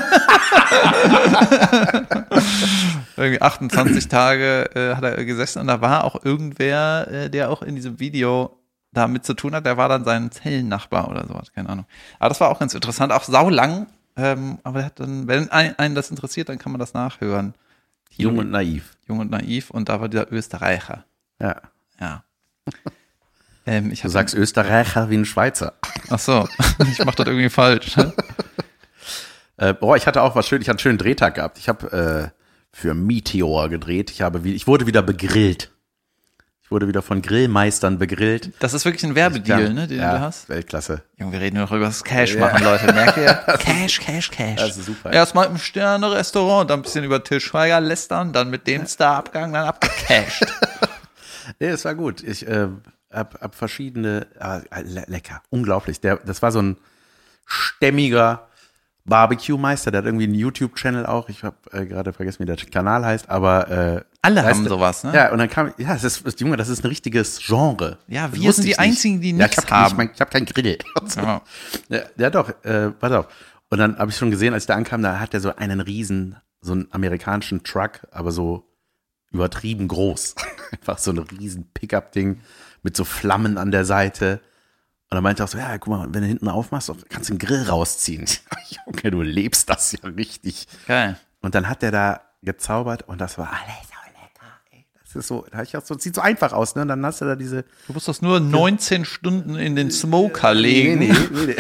Irgendwie 28 Tage hat er gesessen und da war auch irgendwer, der auch in diesem Video da mit zu tun hat, der war dann sein Zellennachbar oder sowas, keine Ahnung. Aber das war auch ganz interessant, auch saulang, aber der hat dann, wenn einen das interessiert, dann kann man das nachhören. Jung und Naiv. Jung und Naiv und da war dieser Österreicher. Ja. Ja. Du sagst Österreicher wie ein Schweizer. Ach so, ich mach das irgendwie falsch. Ne? Ich hatte auch was schön, ich hatte einen schönen Drehtag gehabt. Ich habe für Meteor gedreht. Ich wurde wieder begrillt. Ich wurde wieder von Grillmeistern begrillt. Das ist wirklich ein Werbedeal, ne, den du hast? Weltklasse. Junge, wir reden nur noch über das Cash machen, Leute. Merkt ihr? Cash. Das ist super. Erstmal im Sterne-Restaurant, dann ein bisschen über Til Schweiger lästern, dann mit dem Star-Abgang, dann abgecasht. Nee, das war gut. Ich hab verschiedene, lecker, unglaublich. Das war so ein stämmiger Barbecue-Meister, der hat irgendwie einen YouTube-Channel auch. Ich habe gerade vergessen, wie der Kanal heißt, aber alle haben sowas, ne? Ja, und dann kam, das ist ein richtiges Genre. Ja, wir sind die Einzigen, die nichts haben. Ich habe keinen Grill. So. Ja, doch, pass auf. Und dann habe ich schon gesehen, als der ankam, da hat er so so einen amerikanischen Truck, aber so übertrieben groß. Einfach so ein riesen Pickup-Ding mit so Flammen an der Seite. Und dann meinte er auch so, ja, guck mal, wenn du hinten aufmachst, kannst du den Grill rausziehen. Junge, du lebst das ja richtig. Geil. Und dann hat der da gezaubert und das war alles so lecker. Ey, das ist so, sieht so einfach aus, ne? Und dann hast du da diese. Du musst das nur 19 Stunden in den Smoker legen. Nee.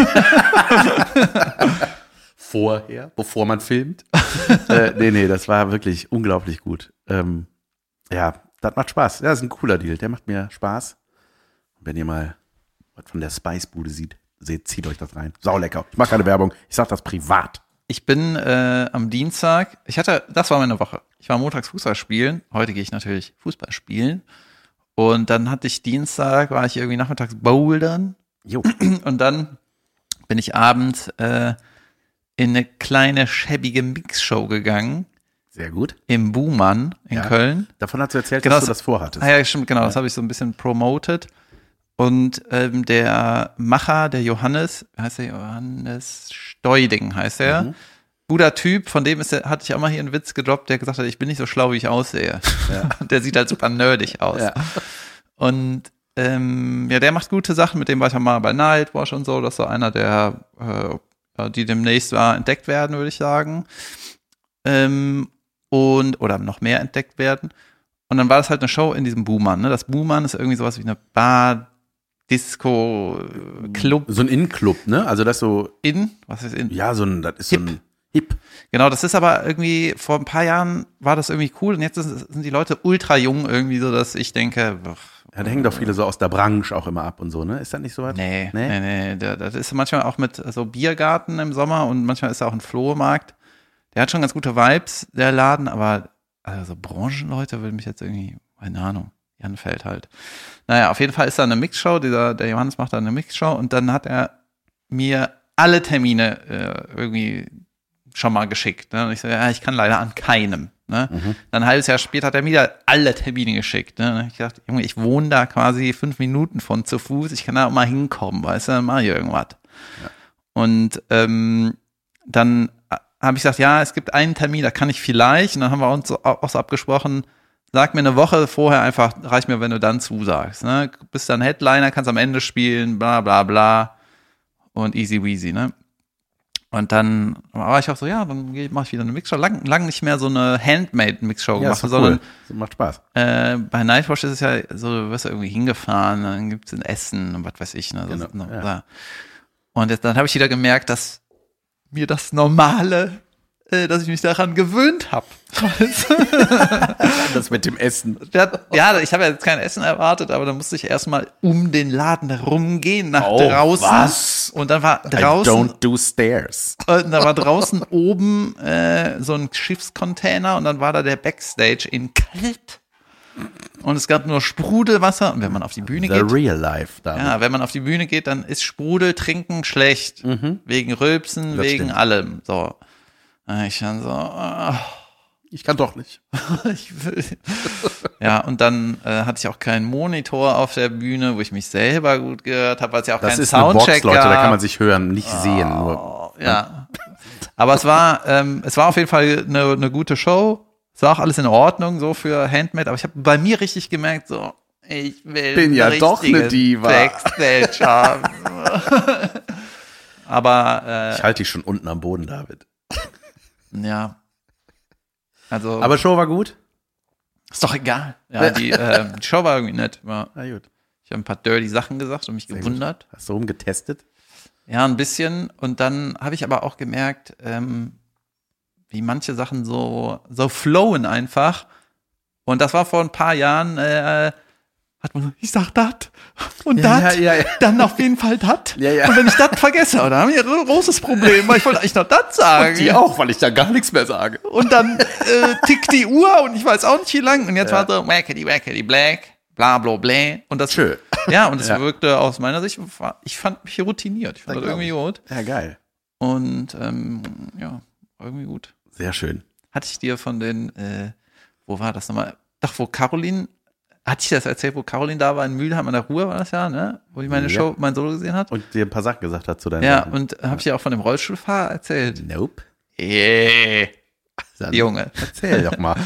Vorher, bevor man filmt. Nee, das war wirklich unglaublich gut. Ja, das macht Spaß. Ja, das ist ein cooler Deal. Der macht mir Spaß. Wenn ihr mal was von der Spicebude seht, zieht euch das rein. Sau lecker. Ich mache keine Werbung. Ich sag das privat. Ich bin am Dienstag, das war meine Woche. Ich war montags Fußball spielen. Heute gehe ich natürlich Fußball spielen. Und dann war ich irgendwie nachmittags bouldern. Jo. Und dann bin ich abends in eine kleine, schäbige Mixshow gegangen. Sehr gut. Im Buhmann in Köln. Davon hast du erzählt, genau, dass du das vorhattest. Ja, stimmt, genau. Das habe ich so ein bisschen promoted. Und der Macher, der Johannes Steuding heißt er. Guter Typ, von dem hatte ich auch mal hier einen Witz gedroppt, der gesagt hat, ich bin nicht so schlau, wie ich aussehe. Ja. Der sieht halt super nerdig aus. Ja. Und der macht gute Sachen, mit dem war ich mal bei Nightwash und so. Das ist so einer, der die demnächst entdeckt werden, würde ich sagen. Oder noch mehr entdeckt werden. Und dann war das halt eine Show in diesem Buhmann. Ne? Das Buhmann ist irgendwie sowas wie eine Bar, Disco, Club. So ein In-Club, ne? Also das so. Was ist in? Ja, das ist Hip. So ein Hip. Genau, das ist aber irgendwie, vor ein paar Jahren war das irgendwie cool und jetzt sind die Leute ultra jung irgendwie so, dass ich denke, Ja, da hängen doch viele so aus der Branche auch immer ab und so, ne? Ist das nicht so was? Nee. Das ist manchmal auch mit so Biergarten im Sommer und manchmal ist da auch ein Flohmarkt. Der hat schon ganz gute Vibes, der Laden, aber also Branchenleute würde mich jetzt irgendwie, keine Ahnung, Jan Feld halt. Naja, auf jeden Fall ist da eine Mixshow, der Johannes macht da eine Mixshow und dann hat er mir alle Termine irgendwie schon mal geschickt. Ne? Und ich so, ja, ich kann leider an keinem. Ne? Dann ein halbes Jahr später hat er mir wieder alle Termine geschickt. Ne? Ich dachte, Junge, ich wohne da quasi 5 Minuten von zu Fuß, ich kann da auch mal hinkommen, weißt du, dann mach ich irgendwas. Ja. Und dann habe ich gesagt, ja, es gibt einen Termin, da kann ich vielleicht, und dann haben wir uns auch so abgesprochen, sag mir eine Woche vorher einfach, reicht mir, wenn du dann zusagst. Ne? Bist dann Headliner, kannst am Ende spielen, bla bla bla und easy weasy, ne? Und dann war ich auch so, ja, dann mache ich wieder eine Mixshow. Lang nicht mehr so eine Handmade-Mixshow gemacht, sondern das macht Spaß. Bei Nightwatch ist es ja so, du wirst ja irgendwie hingefahren, dann gibt's ein Essen und was weiß ich. Ne, so, genau, ja. Und dann habe ich wieder gemerkt, dass mir das Normale, dass ich mich daran gewöhnt habe. Das mit dem Essen. Ja, ich habe ja jetzt kein Essen erwartet, aber dann musste ich erstmal um den Laden herumgehen, nach Oh, draußen. was? Und dann war draußen. I don't do stairs. Und da war draußen oben so ein Schiffscontainer und dann war da der Backstage in kalt. Und es gab nur Sprudelwasser. Und wenn man auf die Bühne The geht. real life. Damit. Ja, wenn man auf die Bühne geht, dann ist Sprudel trinken schlecht. Wegen Rülpsen, Das wegen stimmt. allem. So. Ich dann so, Ich kann doch nicht. ich will. Ja, und dann hatte ich auch keinen Monitor auf der Bühne, wo ich mich selber gut gehört habe, weil es ja auch Das keinen ist eine Soundcheck Box, Leute, da gab. kann man sich hören, nicht sehen. Nur. Ja. Aber es war auf jeden Fall eine gute Show. Es war auch alles in Ordnung, so für Handmade. Aber ich habe bei mir richtig gemerkt, so, ich will Bin ja eine doch eine richtige Diva. Backstage haben. Aber, Ich halte dich schon unten am Boden, David. ja. Also, Aber Show war gut? ist doch egal. Ja, die Show war irgendwie nett. Na gut. Ich habe ein paar dirty Sachen gesagt und mich gewundert. Hast du rumgetestet? Ja, ein bisschen. Und dann habe ich aber auch gemerkt, wie manche Sachen so flowen einfach. Und das war vor ein paar Jahren, hat man so, ich sag dat und dat, ja. dann auf jeden Fall dat. Ja. Und wenn ich dat vergesse, dann haben wir ein großes Problem, weil ich wollte eigentlich noch dat sagen. Die auch, weil ich da gar nichts mehr sage. Und dann tickt die Uhr und ich weiß auch nicht wie lang. Und jetzt war so wackety black, bla bla bla. Und das Schön. Ja, und es wirkte aus meiner Sicht, ich fand mich routiniert. Ich fand das irgendwie gut. Ja, geil. Und ja, irgendwie gut. Sehr schön. Hatte ich dir von den, wo war das nochmal? Doch, wo Caroline, hatte ich das erzählt, wo Caroline da war in Mülheim an der Ruhr, war das ja, ne? Wo die meine Show, mein Solo gesehen hat. Und dir ein paar Sachen gesagt hat zu deinen Ja, Sachen. und habe ich dir auch von dem Rollstuhlfahrer erzählt. Nope. Dann Junge. Erzähl doch mal.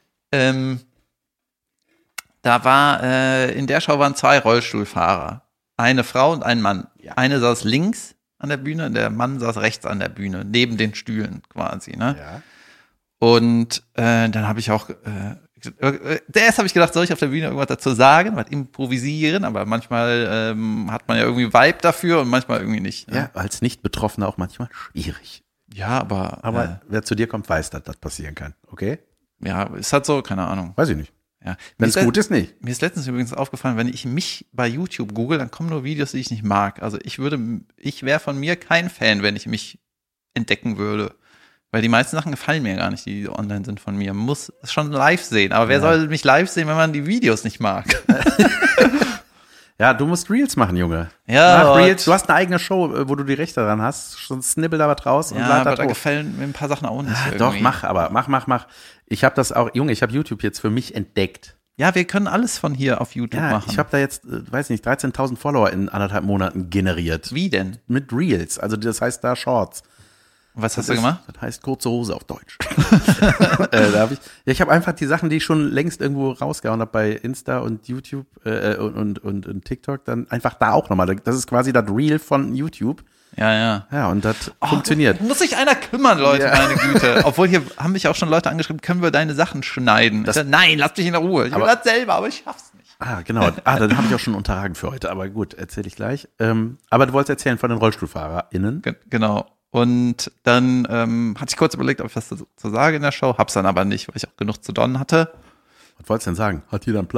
Da war, in der Show waren 2 Rollstuhlfahrer. Eine Frau und ein Mann. Ja. Eine saß links an der Bühne, der Mann saß rechts an der Bühne, neben den Stühlen quasi, ne? Ja. Und dann habe ich auch, erst habe ich gedacht, soll ich auf der Bühne irgendwas dazu sagen, was improvisieren, aber manchmal hat man ja irgendwie Vibe dafür und manchmal irgendwie nicht. Ne? Ja, als Nicht-Betroffener auch manchmal schwierig. Ja, aber wer zu dir kommt, weiß, dass das passieren kann. Okay? ja, ist halt so, keine Ahnung. Weiß ich nicht. Ja. Wenn es gut ist, nicht. Mir ist letztens übrigens aufgefallen, wenn ich mich bei YouTube google, dann kommen nur Videos, die ich nicht mag. Also ich wäre von mir kein Fan, wenn ich mich entdecken würde. Weil die meisten Sachen gefallen mir gar nicht, die online sind von mir. Man muss es schon live sehen. Aber wer soll mich live sehen, wenn man die Videos nicht mag? Ja, du musst Reels machen, Junge. Ja, Mach Reels. Du hast eine eigene Show, wo du die Rechte dran hast. Sonst snibbel da was raus und Ja, lad aber das da hoch. gefallen mir ein paar Sachen auch nicht. Doch, irgendwie. mach. Ich habe das auch, Junge, ich habe YouTube jetzt für mich entdeckt. Ja, wir können alles von hier auf YouTube Ja, machen. ich habe da jetzt, weiß nicht, 13.000 Follower in 1,5 Monaten generiert. Wie denn? Mit Reels, also das heißt da Shorts. Was hast du gemacht? Das heißt kurze Hose auf Deutsch. Ich habe einfach die Sachen, die ich schon längst irgendwo rausgehauen habe bei Insta und YouTube und TikTok, dann einfach da auch nochmal. Das ist quasi das Reel von YouTube. Ja. Ja, und das funktioniert. Muss sich einer kümmern, Leute, Ja. meine Güte. Obwohl hier haben mich auch schon Leute angeschrieben, können wir deine Sachen schneiden? Ich sag, nein, lass mich in Ruhe. Ich will das selber, aber ich schaff's nicht. Ah, genau. Dann habe ich auch schon unterragen für heute. Aber gut, erzähle ich gleich. Aber du wolltest erzählen von den RollstuhlfahrerInnen. Genau. Und dann hatte ich kurz überlegt, ob ich was zu sagen in der Show, hab's dann aber nicht, weil ich auch genug zu donnen hatte. Was wolltest du denn sagen? Hat jeder einen Platz?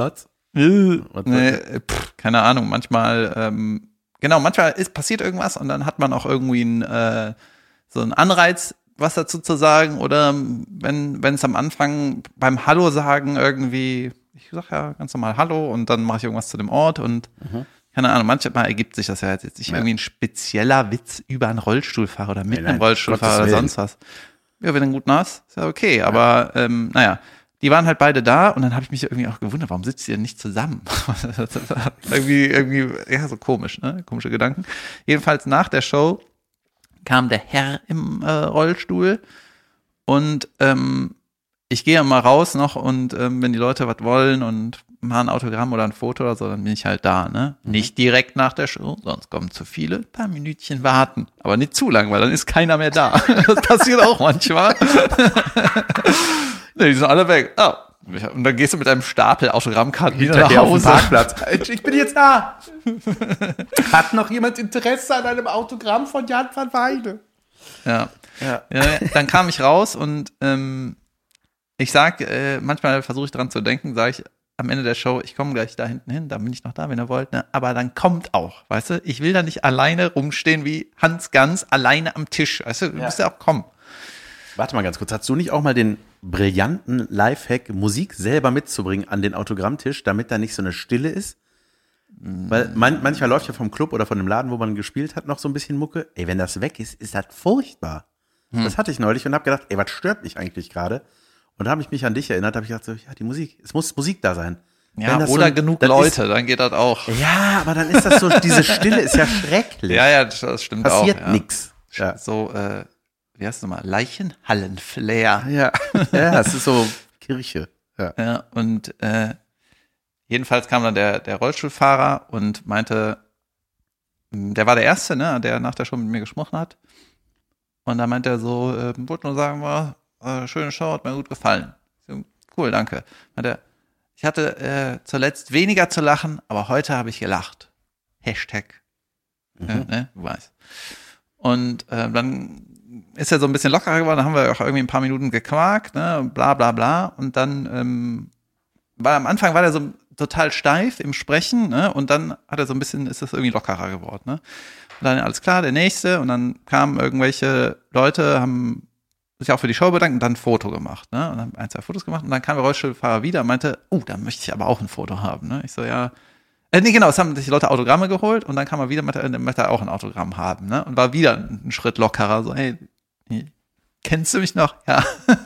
Keine Ahnung, manchmal, manchmal passiert irgendwas und dann hat man auch irgendwie so einen Anreiz, was dazu zu sagen, oder wenn es am Anfang beim Hallo sagen irgendwie, ich sag ja ganz normal Hallo und dann mache ich irgendwas zu dem Ort und keine Ahnung, manchmal ergibt sich das ja jetzt nicht irgendwie ein spezieller Witz über einen Rollstuhlfahrer oder mit einem Rollstuhlfahrer oder sonst was. Ja, wenn du gut hast, ist ja okay, aber die waren halt beide da und dann habe ich mich irgendwie auch gewundert, warum sitzt ihr denn nicht zusammen? irgendwie, ja, so komisch, ne? Komische Gedanken. Jedenfalls nach der Show kam der Herr im Rollstuhl und ich gehe mal raus noch und wenn die Leute was wollen und mal ein Autogramm oder ein Foto oder so, dann bin ich halt da, ne? Nicht direkt nach der Show, sonst kommen zu viele, ein paar Minütchen warten. Aber nicht zu lang, weil dann ist keiner mehr da. Das passiert auch manchmal. Nee, die sind alle weg. Oh. Und dann gehst du mit einem Stapel Autogrammkarten wieder nach Hause. Auf dem Parkplatz. Ich bin jetzt da. Hat noch jemand Interesse an einem Autogramm von Jan van Weide? Ja, dann kam ich raus und ich sag, manchmal versuche ich dran zu denken, sage ich am Ende der Show, ich komme gleich da hinten hin, dann bin ich noch da, wenn ihr wollt, ne? Aber dann kommt auch, weißt du, ich will da nicht alleine rumstehen wie Hans Ganz alleine am Tisch, weißt du, du musst ja auch kommen. Warte mal ganz kurz, hast du nicht auch mal den brillanten Lifehack, Musik selber mitzubringen an den Autogrammtisch, damit da nicht so eine Stille ist? Weil manchmal läuft ja vom Club oder von dem Laden, wo man gespielt hat, noch so ein bisschen Mucke. Ey, wenn das weg ist, ist das furchtbar. Das hatte ich neulich und habe gedacht, ey, was stört mich eigentlich gerade? Und da habe ich mich an dich erinnert, habe ich gedacht, so, ja, die Musik, es muss Musik da sein. Ja, oder so, genug Leute, dann geht das auch. Ja, aber dann ist das so, diese Stille ist ja schrecklich. Ja, das stimmt auch. Passiert nix. Ja. So, wie heißt es nochmal? Leichenhallenflair. Ja, es ist so Kirche. Ja, und jedenfalls kam dann der Rollstuhlfahrer und meinte, der war der Erste, ne, der nach der Show mit mir gesprochen hat. Und da meinte er so, wollte nur sagen, war schöne Show, hat mir gut gefallen. So, cool, danke. Meinte, ich hatte zuletzt weniger zu lachen, aber heute habe ich gelacht. Hashtag. Ne, du weißt. Und dann ist er so ein bisschen lockerer geworden, dann haben wir auch irgendwie ein paar Minuten gequakt, ne, bla bla bla. Und dann am Anfang war er so total steif im Sprechen, ne, und dann hat er so ein bisschen, ist das irgendwie lockerer geworden, ne. Und dann alles klar, der Nächste, und dann kamen irgendwelche Leute, haben sich auch für die Show bedankt und dann ein Foto gemacht, ne, und dann 1, 2 Fotos gemacht und dann kam der Rollstuhlfahrer wieder und meinte, da möchte ich aber auch ein Foto haben, ne. Ich so, ja, nee, genau, es haben sich die Leute Autogramme geholt und dann kam er wieder, möchte er auch ein Autogramm haben, ne, und war wieder einen Schritt lockerer, so, hey, kennst du mich noch? Ja.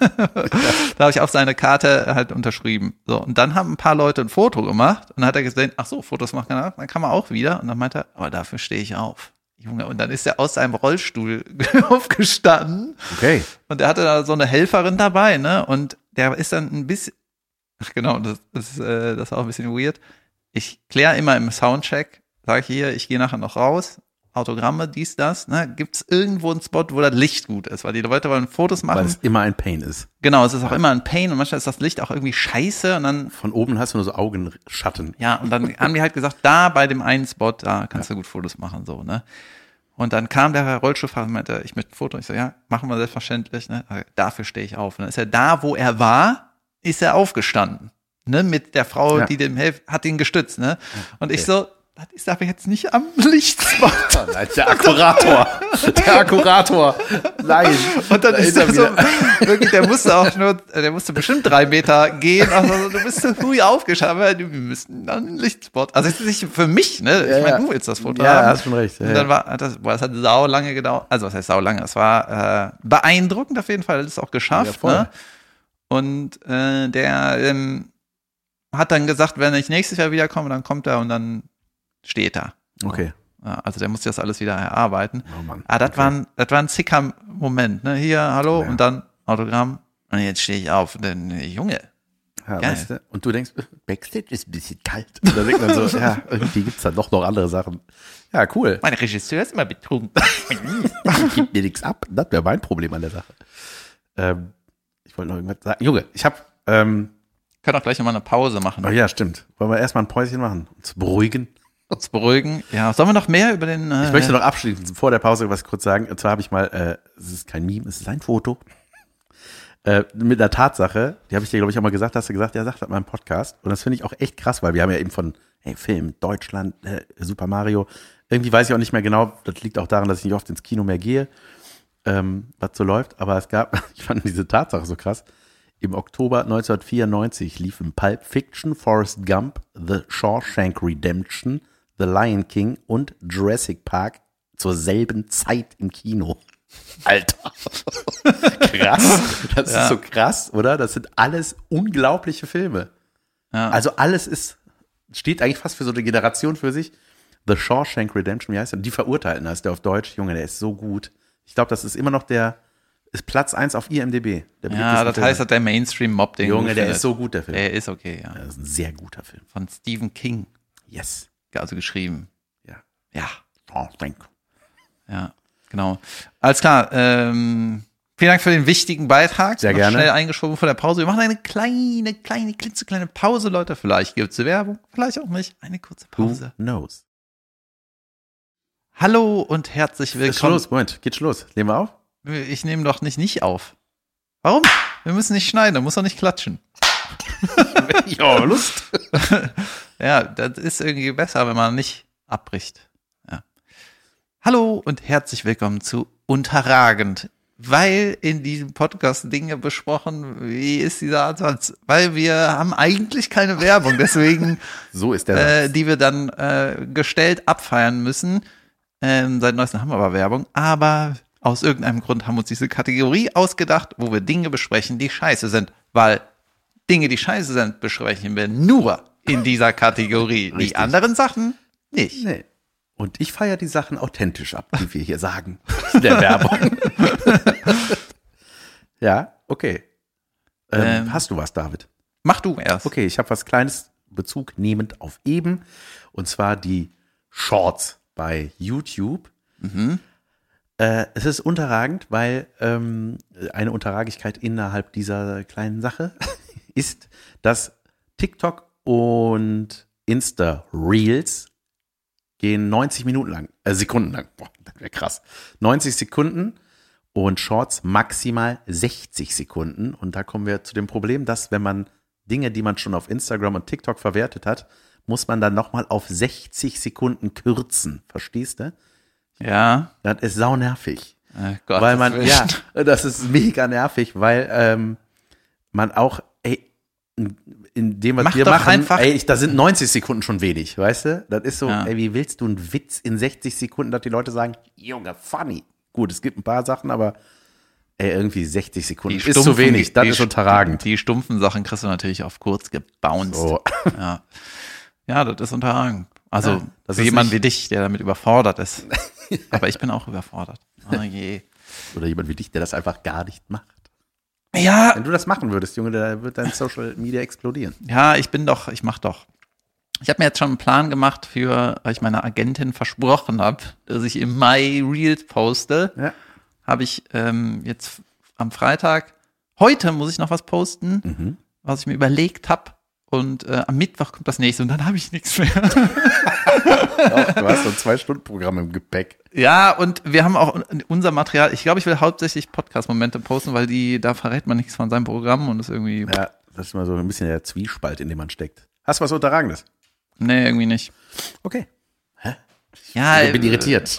Da habe ich auf seine Karte halt unterschrieben. So, und dann haben ein paar Leute ein Foto gemacht und dann hat er gesehen, ach so, Fotos machen kann er, dann kam er auch wieder und dann meinte er, aber dafür stehe ich auf. Junge, und dann ist er aus seinem Rollstuhl aufgestanden. Okay. Und er hatte da so eine Helferin dabei, ne? Und der ist dann ein bisschen, ach genau, das ist auch ein bisschen weird. Ich kläre immer im Soundcheck, sage ich hier, ich gehe nachher noch raus, Autogramme, dies, das, ne? Gibt es irgendwo einen Spot, wo das Licht gut ist? Weil die Leute wollen Fotos machen. Weil es immer ein Pain ist. Genau, es ist auch immer ein Pain und manchmal ist das Licht auch irgendwie scheiße und dann. Von oben hast du nur so Augenschatten. Ja, und dann haben die halt gesagt, da bei dem einen Spot, da kannst du gut Fotos machen, so, ne? Und dann kam der Rollstuhlfahrer und meinte, ich möchte ein Foto. Ich so, ja, machen wir selbstverständlich, ne? Dafür stehe ich auf. Und dann ist er da, wo er war, ist er aufgestanden. Ne? Mit der Frau, die dem hilft, hat ihn gestützt, ne? Und ich so, das ist aber jetzt nicht am Lichtspot. Oh nein, der Akkurator. Der Akkurator. Nein. Und dann ist er so, wirklich, der musste bestimmt 3 Meter gehen. Also, du bist so früh aufgestanden, aber wir müssen dann einen Lichtspot. Also, es ist nicht für mich, ne? Ich meine, du willst das Foto haben. Ja, hast schon recht. Und dann es hat sau lange gedauert. Also, was heißt sau lange? Es war beeindruckend auf jeden Fall. Das ist auch geschafft, ne? Und der hat dann gesagt, wenn ich nächstes Jahr wiederkomme, dann kommt er und dann steht da. Okay. Ja, also der muss das alles wieder erarbeiten. Oh Mann. Das war ein zicker Moment, ne? Hier, hallo, und dann Autogramm. Und jetzt stehe ich auf. Und dann, Junge. Ja, weißt du? Und du denkst, Backstage ist ein bisschen kalt. Und dann denkt man so, ja, irgendwie gibt's da doch noch andere Sachen. Ja, cool. Mein Regisseur ist immer betrunken. Gibt mir nichts ab. Das wäre mein Problem an der Sache. Ich wollte noch irgendwas sagen. Junge, ich habe können auch gleich nochmal eine Pause machen. Oh ja, stimmt. Wollen wir erstmal ein Päuschen machen? Uns beruhigen. Ja, sollen wir noch mehr über den... ich möchte noch abschließend vor der Pause was kurz sagen. Und zwar habe ich mal, es ist kein Meme, es ist ein Foto. mit einer Tatsache, die habe ich dir, glaube ich, auch mal gesagt, hast du gesagt, ja, sag das mal im Podcast. Und das finde ich auch echt krass, weil wir haben ja eben von, Film, Deutschland, Super Mario. Irgendwie weiß ich auch nicht mehr genau, das liegt auch daran, dass ich nicht oft ins Kino mehr gehe, was so läuft. Aber es gab, ich fand diese Tatsache so krass, im Oktober 1994 liefen Pulp Fiction, Forrest Gump, The Shawshank Redemption, The Lion King und Jurassic Park zur selben Zeit im Kino. Alter. Krass. Das ist so krass, oder? Das sind alles unglaubliche Filme. Ja. Also alles steht eigentlich fast für so eine Generation für sich. The Shawshank Redemption, wie heißt der? Die Verurteilten heißt der auf Deutsch. Junge, der ist so gut. Ich glaube, das ist immer noch ist Platz 1 auf IMDb. Das heißt, dass der Mainstream-Mob den Junge, der ist so gut, der Film. Der ist okay, ja. Das ist ein sehr guter Film. Von Stephen King. Yes. Also geschrieben. Ja. Ja. Shawshank. Ja, genau. Alles klar. Vielen Dank für den wichtigen Beitrag. Sehr gerne. Schnell eingeschoben vor der Pause. Wir machen eine klitzekleine Pause, Leute. Vielleicht gibt's Werbung, vielleicht auch nicht. Eine kurze Pause. Who knows? Hallo und herzlich willkommen. Geht's los. Nehmen wir auf? Ich nehme doch nicht auf. Warum? Wir müssen nicht schneiden, da muss doch nicht klatschen. Ja, Lust. Ja, das ist irgendwie besser, wenn man nicht abbricht. Ja. Hallo und herzlich willkommen zu Unterragend. Weil in diesem Podcast Dinge besprochen, wie ist dieser Ansatz? Weil wir haben eigentlich keine Werbung, deswegen so ist der die wir dann gestellt abfeiern müssen. Seit neuestem haben wir aber Werbung, aber aus irgendeinem Grund haben wir uns diese Kategorie ausgedacht, wo wir Dinge besprechen, die scheiße sind. Weil Dinge, die scheiße sind, besprechen wir nur in dieser Kategorie. Die anderen Sachen nicht. Nee. Und ich feiere die Sachen authentisch ab, die wir hier sagen. In der Werbung. Ja, okay. Hast du was, David? Mach du erst. Okay, ich habe was Kleines Bezug nehmend auf eben. Und zwar die Shorts bei YouTube. Es ist unterragend, weil eine Unterragigkeit innerhalb dieser kleinen Sache ist, dass TikTok und Insta Reels gehen 90 Minuten lang, Sekunden lang. Boah, das wäre krass. 90 Sekunden und Shorts maximal 60 Sekunden. Und da kommen wir zu dem Problem, dass wenn man Dinge, die man schon auf Instagram und TikTok verwertet hat, muss man dann nochmal auf 60 Sekunden kürzen. Verstehst du? Ja. Das ist saunervig. Gott, weil man, das ist mega nervig, weil man auch, in dem, was wir machen, einfach, da sind 90 Sekunden schon wenig, weißt du? Das ist so, wie willst du einen Witz in 60 Sekunden, dass die Leute sagen, Junge, funny. Gut, es gibt ein paar Sachen, aber irgendwie 60 Sekunden ist zu wenig, das ist unterragend. Die stumpfen Sachen kriegst du natürlich auf kurz gebounced. So. Ja, das ist unterragend. Also für jemanden wie dich, der damit überfordert ist. Aber ich bin auch überfordert. Oh je. Oder jemand wie dich, der das einfach gar nicht macht. Ja. Wenn du das machen würdest, Junge, da wird dein Social Media explodieren. Ja, ich mach doch. Ich habe mir jetzt schon einen Plan gemacht weil ich meiner Agentin versprochen habe, dass ich im Mai Reels poste. Habe ich jetzt am Freitag, heute muss ich noch was posten, was ich mir überlegt habe. Und am Mittwoch kommt das nächste und dann habe ich nichts mehr. Doch, du hast so ein 2-Stunden-Programm im Gepäck. Ja, und wir haben auch unser Material, ich glaube, ich will hauptsächlich Podcast-Momente posten, weil da verrät man nichts von seinem Programm und das irgendwie. Ja, das ist mal so ein bisschen der Zwiespalt, in dem man steckt. Hast du was Unterragendes? Nee, irgendwie nicht. Okay. Hä? Ja, ich bin irritiert.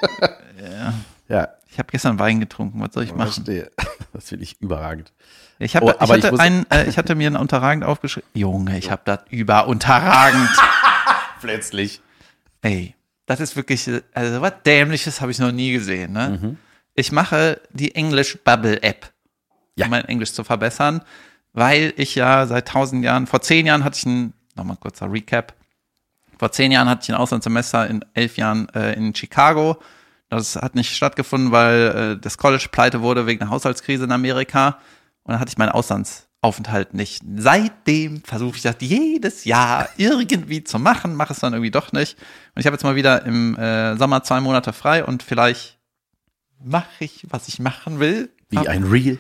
Ja. Ich habe gestern Wein getrunken, was soll ich machen? Verstehe. Das finde ich überragend. Ich hatte mir ein unterragend aufgeschrieben. Junge, ich habe das unterragend. Plötzlich. Ey, das ist wirklich, also was Dämliches habe ich noch nie gesehen. Ne? Ich mache die English Bubble App, um mein Englisch zu verbessern, weil ich ja seit 1000 Jahren, vor 10 Jahren hatte ich nochmal kurzer Recap, vor 10 Jahren hatte ich ein Auslandssemester, in 11 Jahren in Chicago. Das hat nicht stattgefunden, weil das College pleite wurde wegen einer Haushaltskrise in Amerika. Und dann hatte ich meinen Auslandsaufenthalt nicht. Seitdem versuche ich das jedes Jahr irgendwie zu machen, mache es dann irgendwie doch nicht. Und ich habe jetzt mal wieder im Sommer 2 Monate frei und vielleicht mache ich, was ich machen will. Wie ein Reel.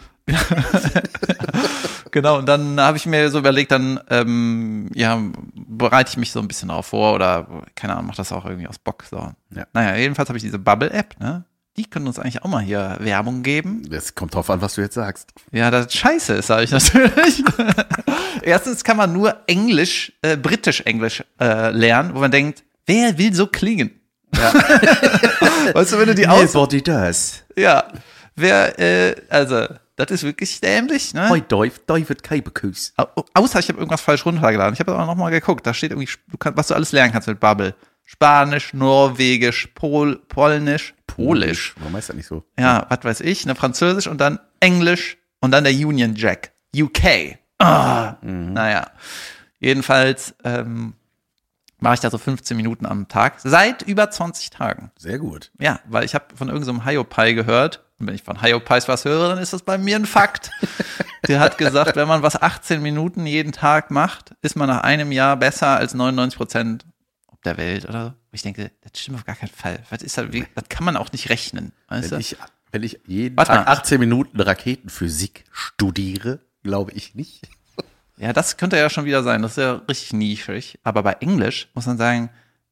Genau, und dann habe ich mir so überlegt, dann bereite ich mich so ein bisschen darauf vor oder, keine Ahnung, mache das auch irgendwie aus Bock. So. Ja. Naja, jedenfalls habe ich diese Bubble-App, ne? die können uns eigentlich auch mal hier Werbung geben. Das kommt drauf an, was du jetzt sagst. Ja, das scheiße ist, sage ich natürlich. Erstens kann man nur Englisch, britisch-Englisch lernen, wo man denkt, wer will so klingen? Ja. Weißt du, wenn du die Nobody does. Ja, also, das ist wirklich dämlich, ne? Hi, David Kebekus. Außer ich habe irgendwas falsch runtergeladen. Ich habe aber nochmal geguckt. Da steht irgendwie, was du alles lernen kannst mit Bubble. Spanisch, Norwegisch, Polnisch. Warum heißt das nicht so? Ja, was weiß ich, ne, Französisch und dann Englisch und dann der Union Jack. UK. Naja. Jedenfalls mache ich da so 15 Minuten am Tag. Seit über 20 Tagen. Sehr gut. Ja, weil ich habe von irgendeinem Hiopai gehört. Und wenn ich von Hiopais was höre, dann ist das bei mir ein Fakt. Der hat gesagt, wenn man was 18 Minuten jeden Tag macht, ist man nach einem Jahr besser als 99% der Welt oder so. Ich denke, das stimmt auf gar keinen Fall. Was ist das, das kann man auch nicht rechnen. Weißt du? Wenn ich jeden Tag 18 Minuten Raketenphysik studiere, glaube ich nicht. Ja, das könnte ja schon wieder sein. Das ist ja richtig nischig. Aber bei Englisch muss man sagen,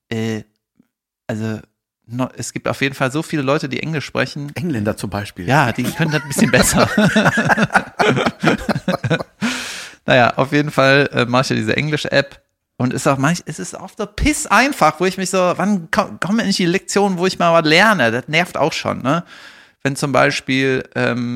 es gibt auf jeden Fall so viele Leute, die Englisch sprechen. Engländer zum Beispiel. Ja, die können das ein bisschen besser. Naja, auf jeden Fall mache ich ja diese Englisch-App. Und es ist auf der Piss einfach, wo ich mich so, wann kommen endlich die Lektionen, wo ich mal was lerne? Das nervt auch schon, ne? Wenn zum Beispiel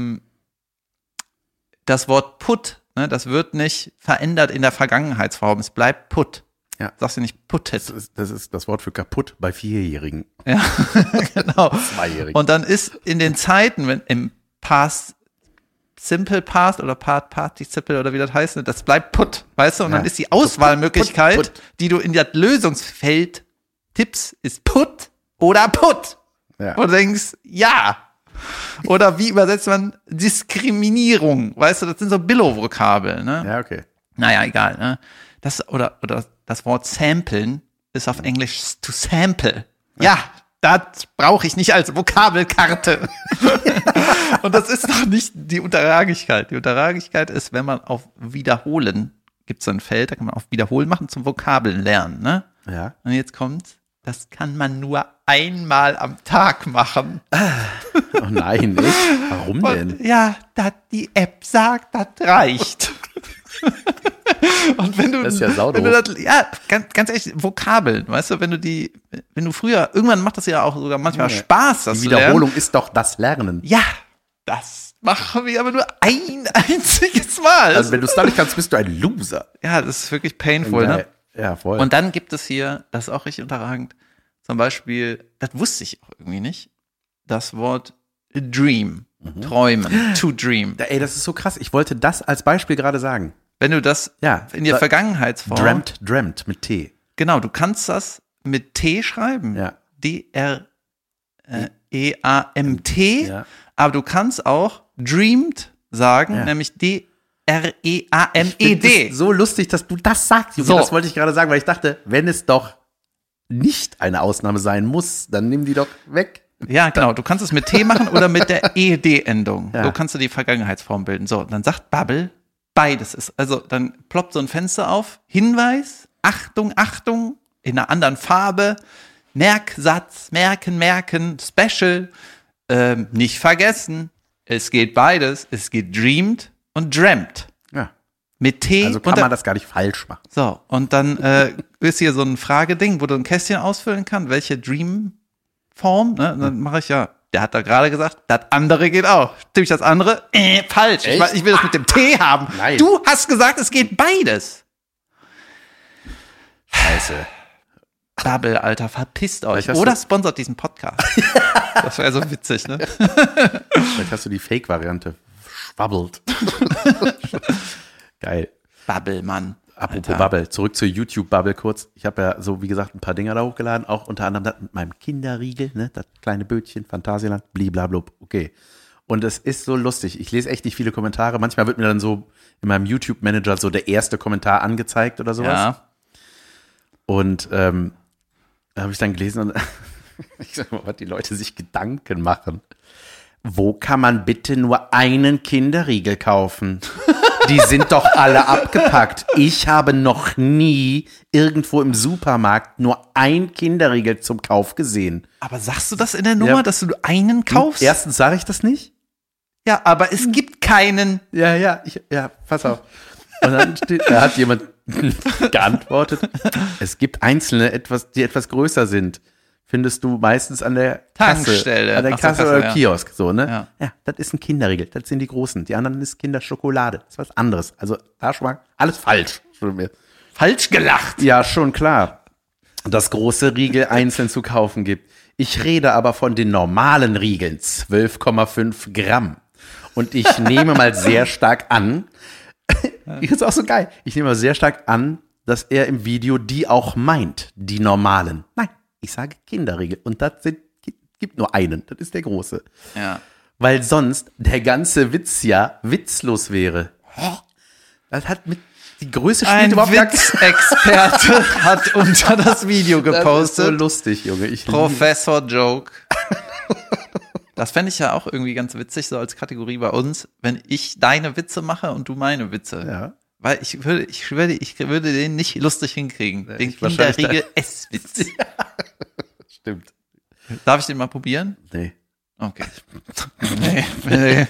das Wort put, ne, das wird nicht verändert in der Vergangenheitsform, es bleibt put. Ja. Sagst du nicht putted. Das ist das Wort für kaputt bei 4-Jährigen. Ja, genau. 2-Jährigen. Und dann ist in den Zeiten, wenn im Past Simple Past oder Participle oder wie das heißt, das bleibt put, weißt du? Und dann ist die Auswahlmöglichkeit, put. die du in das Lösungsfeld tippst, ist put oder put. Ja. Und du denkst, ja. Oder wie übersetzt man Diskriminierung? Weißt du, das sind so Billo-Vokabeln, ne? Ja, okay. Naja, egal, ne? Oder das Wort samplen ist auf Englisch to sample. Ja, das brauche ich nicht als Vokabelkarte. Und das ist noch nicht die Unterragigkeit. Die Unterragigkeit ist, wenn man auf Wiederholen, gibt es so ein Feld, da kann man auf Wiederholen machen zum Vokabeln lernen, ne? Ja. Und jetzt kommt, das kann man nur einmal am Tag machen. Oh nein, nicht? Warum denn? Und ja, die App sagt, das reicht. Und wenn du, das ist ja wenn du das, ja, ganz ehrlich, Vokabeln, weißt du, wenn du früher, irgendwann macht das ja auch sogar manchmal Spaß, das Die zu lernen. Wiederholung ist doch das Lernen. Ja, das machen wir aber nur ein einziges Mal. Also wenn du es da nicht kannst, bist du ein Loser. Ja, das ist wirklich painful, ne? Ja, voll. Und dann gibt es hier, das ist auch richtig unterragend, zum Beispiel, das wusste ich auch irgendwie nicht, das Wort dream, träumen, to dream. Ey, das ist so krass. Ich wollte das als Beispiel gerade sagen. Wenn du das in der Vergangenheitsform. Dreamt mit T. Genau, du kannst das mit T schreiben. Ja. D-R-E-A-M-T. Ja. Aber du kannst auch dreamed sagen, nämlich D-R-E-A-M-E-D. So lustig, dass du das sagst, Junge. So. Das wollte ich gerade sagen, weil ich dachte, wenn es doch nicht eine Ausnahme sein muss, dann nimm die doch weg. Ja, genau. Du kannst es mit T machen oder mit der ED-Endung. Ja. So kannst du die Vergangenheitsform bilden. So, dann sagt Bubble, beides ist. Also dann ploppt so ein Fenster auf. Hinweis, Achtung, Achtung, in einer anderen Farbe. Merksatz, merken, Special. Nicht vergessen, es geht beides. Es geht dreamed und dreamt. Ja. Mit T. Also kann man das gar nicht falsch machen. So, und dann ist hier so ein Frageding, wo du ein Kästchen ausfüllen kannst, welche Dream-Form, ne? Und dann mache ich ja, der hat da gerade gesagt, das andere geht auch. Tippe ich das andere? Falsch. Ich will das mit dem T haben. Nein. Du hast gesagt, es geht beides. Scheiße. Bubble, Alter, verpisst euch. Vielleicht hast Oder du- sponsert diesen Podcast. Das wäre so witzig, ne? Vielleicht hast du die Fake-Variante. Schwabbelt. Geil. Bubble, Mann. Apropos Alter. Bubble, zurück zur YouTube-Bubble kurz. Ich habe ja so, wie gesagt, ein paar Dinger da hochgeladen, auch unter anderem das mit meinem Kinderriegel, ne, das kleine Bötchen, Phantasialand, bliblablub, okay. Und es ist so lustig. Ich lese echt nicht viele Kommentare. Manchmal wird mir dann so in meinem YouTube-Manager so der erste Kommentar angezeigt oder sowas. Ja. Und da habe ich dann gelesen und ich sag mal, was die Leute sich Gedanken machen. Wo kann man bitte nur einen Kinderriegel kaufen? Die sind doch alle abgepackt. Ich habe noch nie irgendwo im Supermarkt nur ein Kinderriegel zum Kauf gesehen. Aber sagst du das in der Nummer, dass du einen kaufst? Erstens sage ich das nicht. Ja, aber es gibt keinen. Ja, pass auf. Und dann da hat jemand geantwortet, es gibt einzelne, die etwas größer sind. Findest du meistens an der Tankstelle. Kasse, an der Kasse oder Kiosk, so, ne? Ja. Ja, das ist ein Kinderriegel, das sind die großen. Die anderen ist Kinderschokolade, das ist was anderes. Also, da schon mal alles falsch. Falsch gelacht. Ja, schon klar, dass große Riegel einzeln zu kaufen gibt. Ich rede aber von den normalen Riegeln, 12,5 Gramm. Und ich nehme mal sehr stark an, ist auch so geil, ich nehme mal sehr stark an, dass er im Video die auch meint, die normalen. Nein, ich sage Kinderriegel. Und das gibt nur einen, das ist der große. Ja. Weil sonst der ganze Witz ja witzlos wäre. Hä? Das hat mit die Größe spielt Ein überhaupt gar keine. Witzexperte hat unter das Video gepostet. Das ist so lustig, Junge. Professor Joke. Das fände ich ja auch irgendwie ganz witzig, so als Kategorie bei uns, wenn ich deine Witze mache und du meine Witze. Ja. Weil ich würde den nicht lustig hinkriegen. Den ich wahrscheinlich Kinderriegel Esswitz. Ja. Stimmt. Darf ich den mal probieren? Nee. Okay. Nee.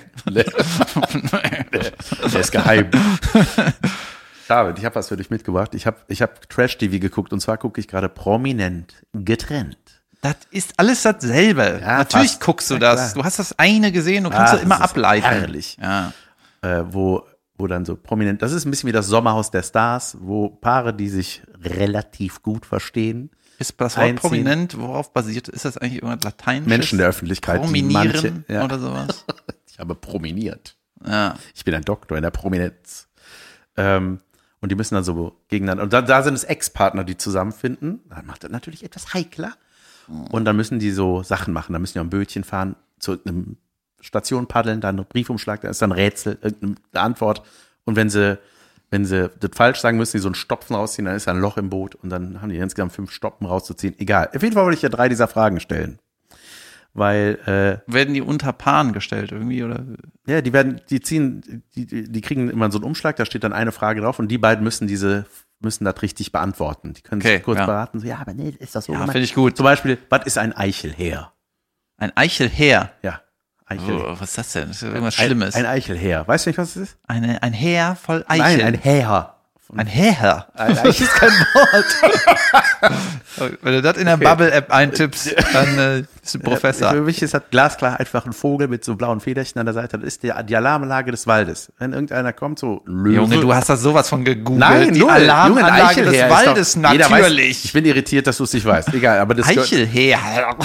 Der ist geheim. David, ich habe was für dich mitgebracht. Ich hab Trash-TV geguckt und zwar gucke ich gerade Prominent getrennt. Das ist alles dasselbe. Ja, natürlich fast. guckst du Ja, das. klar. Du hast das eine gesehen und kannst du immer das ist ableiten. Herrlich. Ja. Wo dann so prominent, das ist ein bisschen wie das Sommerhaus der Stars, wo Paare, die sich relativ gut verstehen, Ist das Wort einziehen. prominent, worauf basiert? Ist das eigentlich irgendwas Lateinisches? Menschen der Öffentlichkeit, die Prominieren manche, ja. oder sowas? Ich habe prominiert. Ja. Ich bin ein Doktor in der Prominenz. Und die müssen dann so gegeneinander. Und da sind es Ex-Partner, die zusammenfinden. Dann macht das natürlich etwas heikler. Und dann müssen die so Sachen machen. Dann müssen die auf ein Bötchen fahren, zu einem Station paddeln, dann einen Briefumschlag, da ist dann ein Rätsel, irgendeine Antwort. Und wenn sie das falsch sagen, müssen die so einen Stopfen rausziehen, dann ist da ein Loch im Boot und dann haben die insgesamt 5 Stoppen rauszuziehen. Egal. Auf jeden Fall wollte ich ja 3 dieser Fragen stellen. Weil, Werden die unter Paaren gestellt irgendwie, oder? ja, die kriegen immer so einen Umschlag, da steht dann eine Frage drauf und die beiden müssen das richtig beantworten. Die können sich kurz beraten, so, ja, aber nee, ist das so? Ja, finde ich gut. Zum Beispiel, was ist ein Eichelheer? Ein Eichelheer. Ja, Eichelheer. Oh, was ist das denn? Das ist irgendwas Schlimmes. Ein Eichelheer. Weißt du nicht, was es ist? Ein Heer voll Eichel. Nein, ein Heer. Ein Heer. Ein Eichel ist kein Wort. Wenn du das in der Bubble-App eintippst, dann bist du Professor. Für mich ist das glasklar einfach ein Vogel mit so blauen Federchen an der Seite. Das ist die Alarmanlage des Waldes. Wenn irgendeiner kommt, so Löwe. Junge, du hast das sowas von gegoogelt. Nein, die Junge, Alarmanlage des Eichelheer Waldes, ist doch, jeder natürlich. Weiß, ich bin irritiert, dass du es nicht weißt. Egal, aber das Eichelheer.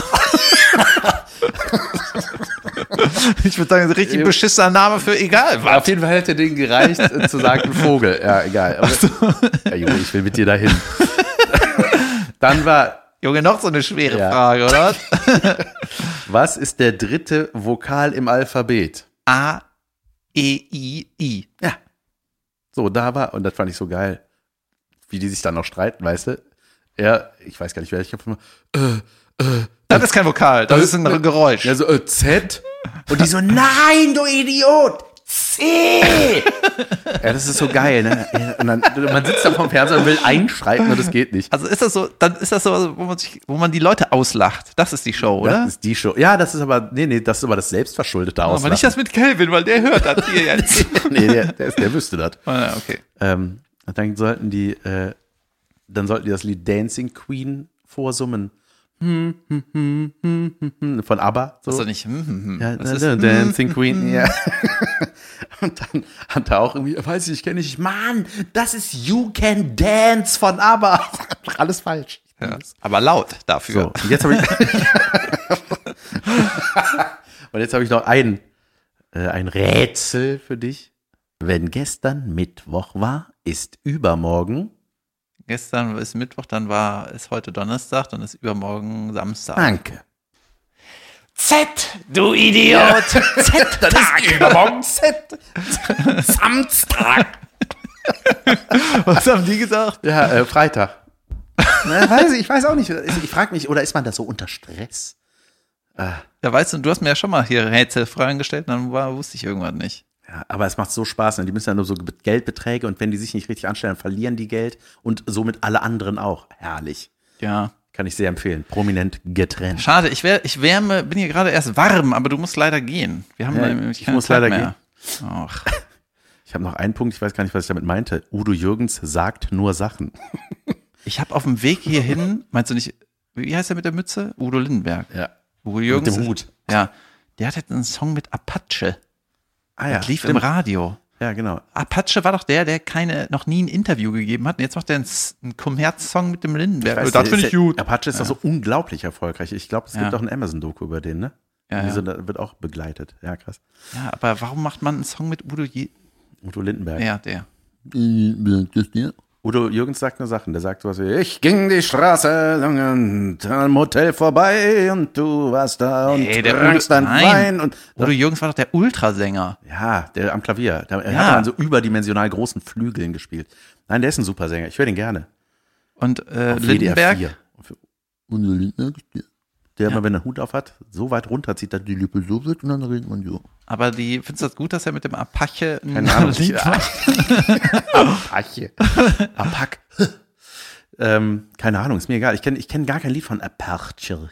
Ich würde sagen, das ist ein richtig beschissener Name für egal was. Auf jeden Fall hätte den gereicht, zu sagen, ein Vogel. Ja, egal. Aber, ja, Junge, ich will mit dir dahin. Dann war, Junge, noch so eine schwere Frage, oder? was ist der 3. Vokal im Alphabet? A, E, I, I. Ja. So, da war, und das fand ich so geil, wie die sich dann noch streiten, weißt du? Ich weiß gar nicht, wer, ich habe immer, Das ist kein Vokal, das ist ein Geräusch. Ja, so, Z. Und die so, nein, du Idiot! C! Ja, das ist so geil, ne? Und dann, man sitzt da vorm Fernseher und will einschreiten und das geht nicht. Also ist das so, dann ist das so, wo man die Leute auslacht. Das ist die Show, oder? Das ist die Show. Ja, das ist aber, das ist aber das selbstverschuldete Auslachen. Aber nicht das mit Kelvin, weil der hört das hier jetzt. Nee, der wüsste das. Ah, okay. Und dann sollten die das Lied Dancing Queen vorsummen. Von ABBA. So. Das ist doch nicht, Ja, das ist Dancing Queen, ja. Und dann hat er auch irgendwie, weiß ich, kenne ich, Mann, das ist You Can Dance von ABBA. Alles falsch. Ja, aber laut dafür. So, und jetzt habe ich noch ein Rätsel für dich. Wenn gestern Mittwoch war, ist übermorgen. Gestern ist Mittwoch, dann ist heute Donnerstag, dann ist übermorgen Samstag. Danke. Z, du Idiot! Ja. Z, das ist übermorgen Z. Samstag. Was haben die gesagt? Ja, Freitag. Ich weiß auch nicht. Ich frage mich, oder ist man da so unter Stress? Ja, weißt du hast mir ja schon mal hier Rätselfragen gestellt, dann wusste ich irgendwann nicht. Ja, aber es macht so Spaß. Ne? Die müssen ja nur so Geldbeträge und wenn die sich nicht richtig anstellen, dann verlieren die Geld und somit alle anderen auch. Herrlich. Ja. Kann ich sehr empfehlen. Prominent getrennt. Schade, bin hier gerade erst warm, aber du musst leider gehen. Wir haben nämlich ich keine muss Zeit leider mehr. Ach. Ich habe noch einen Punkt, ich weiß gar nicht, was ich damit meinte. Udo Jürgens sagt nur Sachen. Ich habe auf dem Weg hierhin, meinst du nicht, wie heißt er mit der Mütze? Udo Lindenberg. Ja. Udo Jürgens. Mit dem Hut. Ja. Der hat jetzt einen Song mit Apache. Ah ja. Das lief stimmt. im Radio. Ja, genau. Apache war doch der noch nie ein Interview gegeben hat. Und jetzt macht er einen Kommerz-Song mit dem Lindenberg. Weißt, Das finde ich gut. Apache ist doch so unglaublich erfolgreich. Ich glaube, es gibt Ja. auch ein Amazon-Doku über den, ne? Ja, Diese ja. wird auch begleitet. Ja, krass. Ja, aber warum macht man einen Song mit Udo Lindenberg. Ja, der. Udo Jürgens sagt nur Sachen. Der sagt sowas wie, ich ging die Straße lang und am Hotel vorbei und du warst da und trankst dein Wein. Und Udo Jürgens war doch der Ultrasänger. ja, der am Klavier. Er Ja. hat dann so überdimensional großen Flügeln gespielt. Nein, der ist ein super Sänger. Ich höre den gerne. Und Auf Lindenberg? WDR 4. Der immer, wenn er einen Hut auf hat, so weit runter zieht, dass die Lippe so wird und dann redet man so. Aber findest du das gut, dass er mit dem Apache ein Keine Ahnung. Lied macht? Apache. Apac. Keine Ahnung, ist mir egal. Ich kenn gar kein Lied von Apache.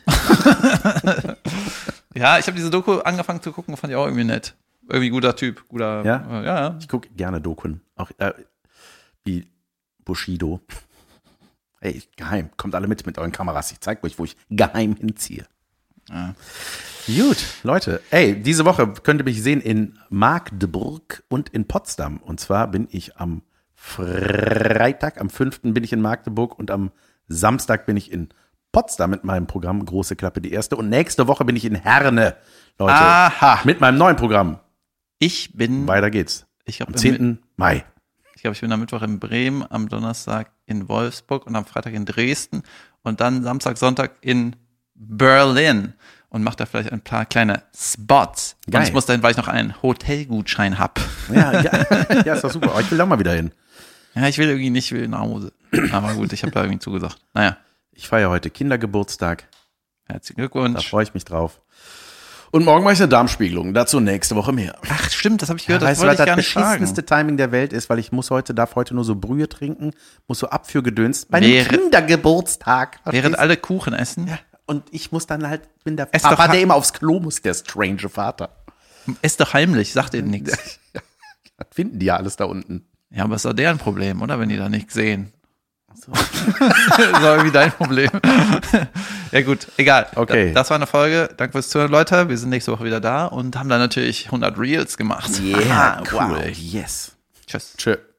Ja, ich habe diese Doku angefangen zu gucken, fand ich auch irgendwie nett. Irgendwie guter Typ. Guter. Ja? Ja. Ich gucke gerne Dokun. Auch wie Bushido. Ey, geheim. Kommt alle mit euren Kameras. Ich zeig euch, wo ich geheim hinziehe. Ja. Gut, Leute. Ey, diese Woche könnt ihr mich sehen in Magdeburg und in Potsdam. Und zwar bin ich am Freitag, am 5. bin ich in Magdeburg und am Samstag bin ich in Potsdam mit meinem Programm Große Klappe, die erste. Und nächste Woche bin ich in Herne, Leute. Aha. Mit meinem neuen Programm. Ich bin. Weiter geht's. Ich glaube, Am 10. Mai. ich bin am Mittwoch in Bremen, am Donnerstag in Wolfsburg und am Freitag in Dresden und dann Samstag, Sonntag in Berlin und mache da vielleicht ein paar kleine Spots. Geil. Und ich muss dahin, weil ich noch einen Hotelgutschein habe. Ja, ist doch super. Aber ich will auch mal wieder hin. Ja, ich will irgendwie nicht, ich will nach Hause. Aber gut, ich habe da irgendwie zugesagt. Naja, Ich feiere heute Kindergeburtstag. herzlichen Da Glückwunsch. freue ich mich drauf. Und morgen mache ich eine Darmspiegelung. Dazu nächste Woche mehr. Ach, stimmt, das habe ich gehört, Weißt das du, was wollte ich gar das nicht sagen. beschissenste Timing der Welt ist, weil ich darf heute nur so Brühe trinken, muss so Abführgedöns bei einem Wäre- Kindergeburtstag. Während verstehst alle Kuchen essen, du? Ja, und ich muss dann halt, bin der Ess Papa, doch- der immer aufs Klo muss, der strange Vater. ess doch heimlich, sagt denen nichts. Das finden die ja alles da unten. Ja, aber ist doch deren Problem, oder? Wenn die da nichts sehen. So. Das war irgendwie dein Problem. Ja gut, egal. Okay. Das war eine Folge. Danke fürs Zuhören, Leute. Wir sind nächste Woche wieder da und haben dann natürlich 100 Reels gemacht. Yeah, Aha, cool. wow. Yes. Tschüss. Tschö.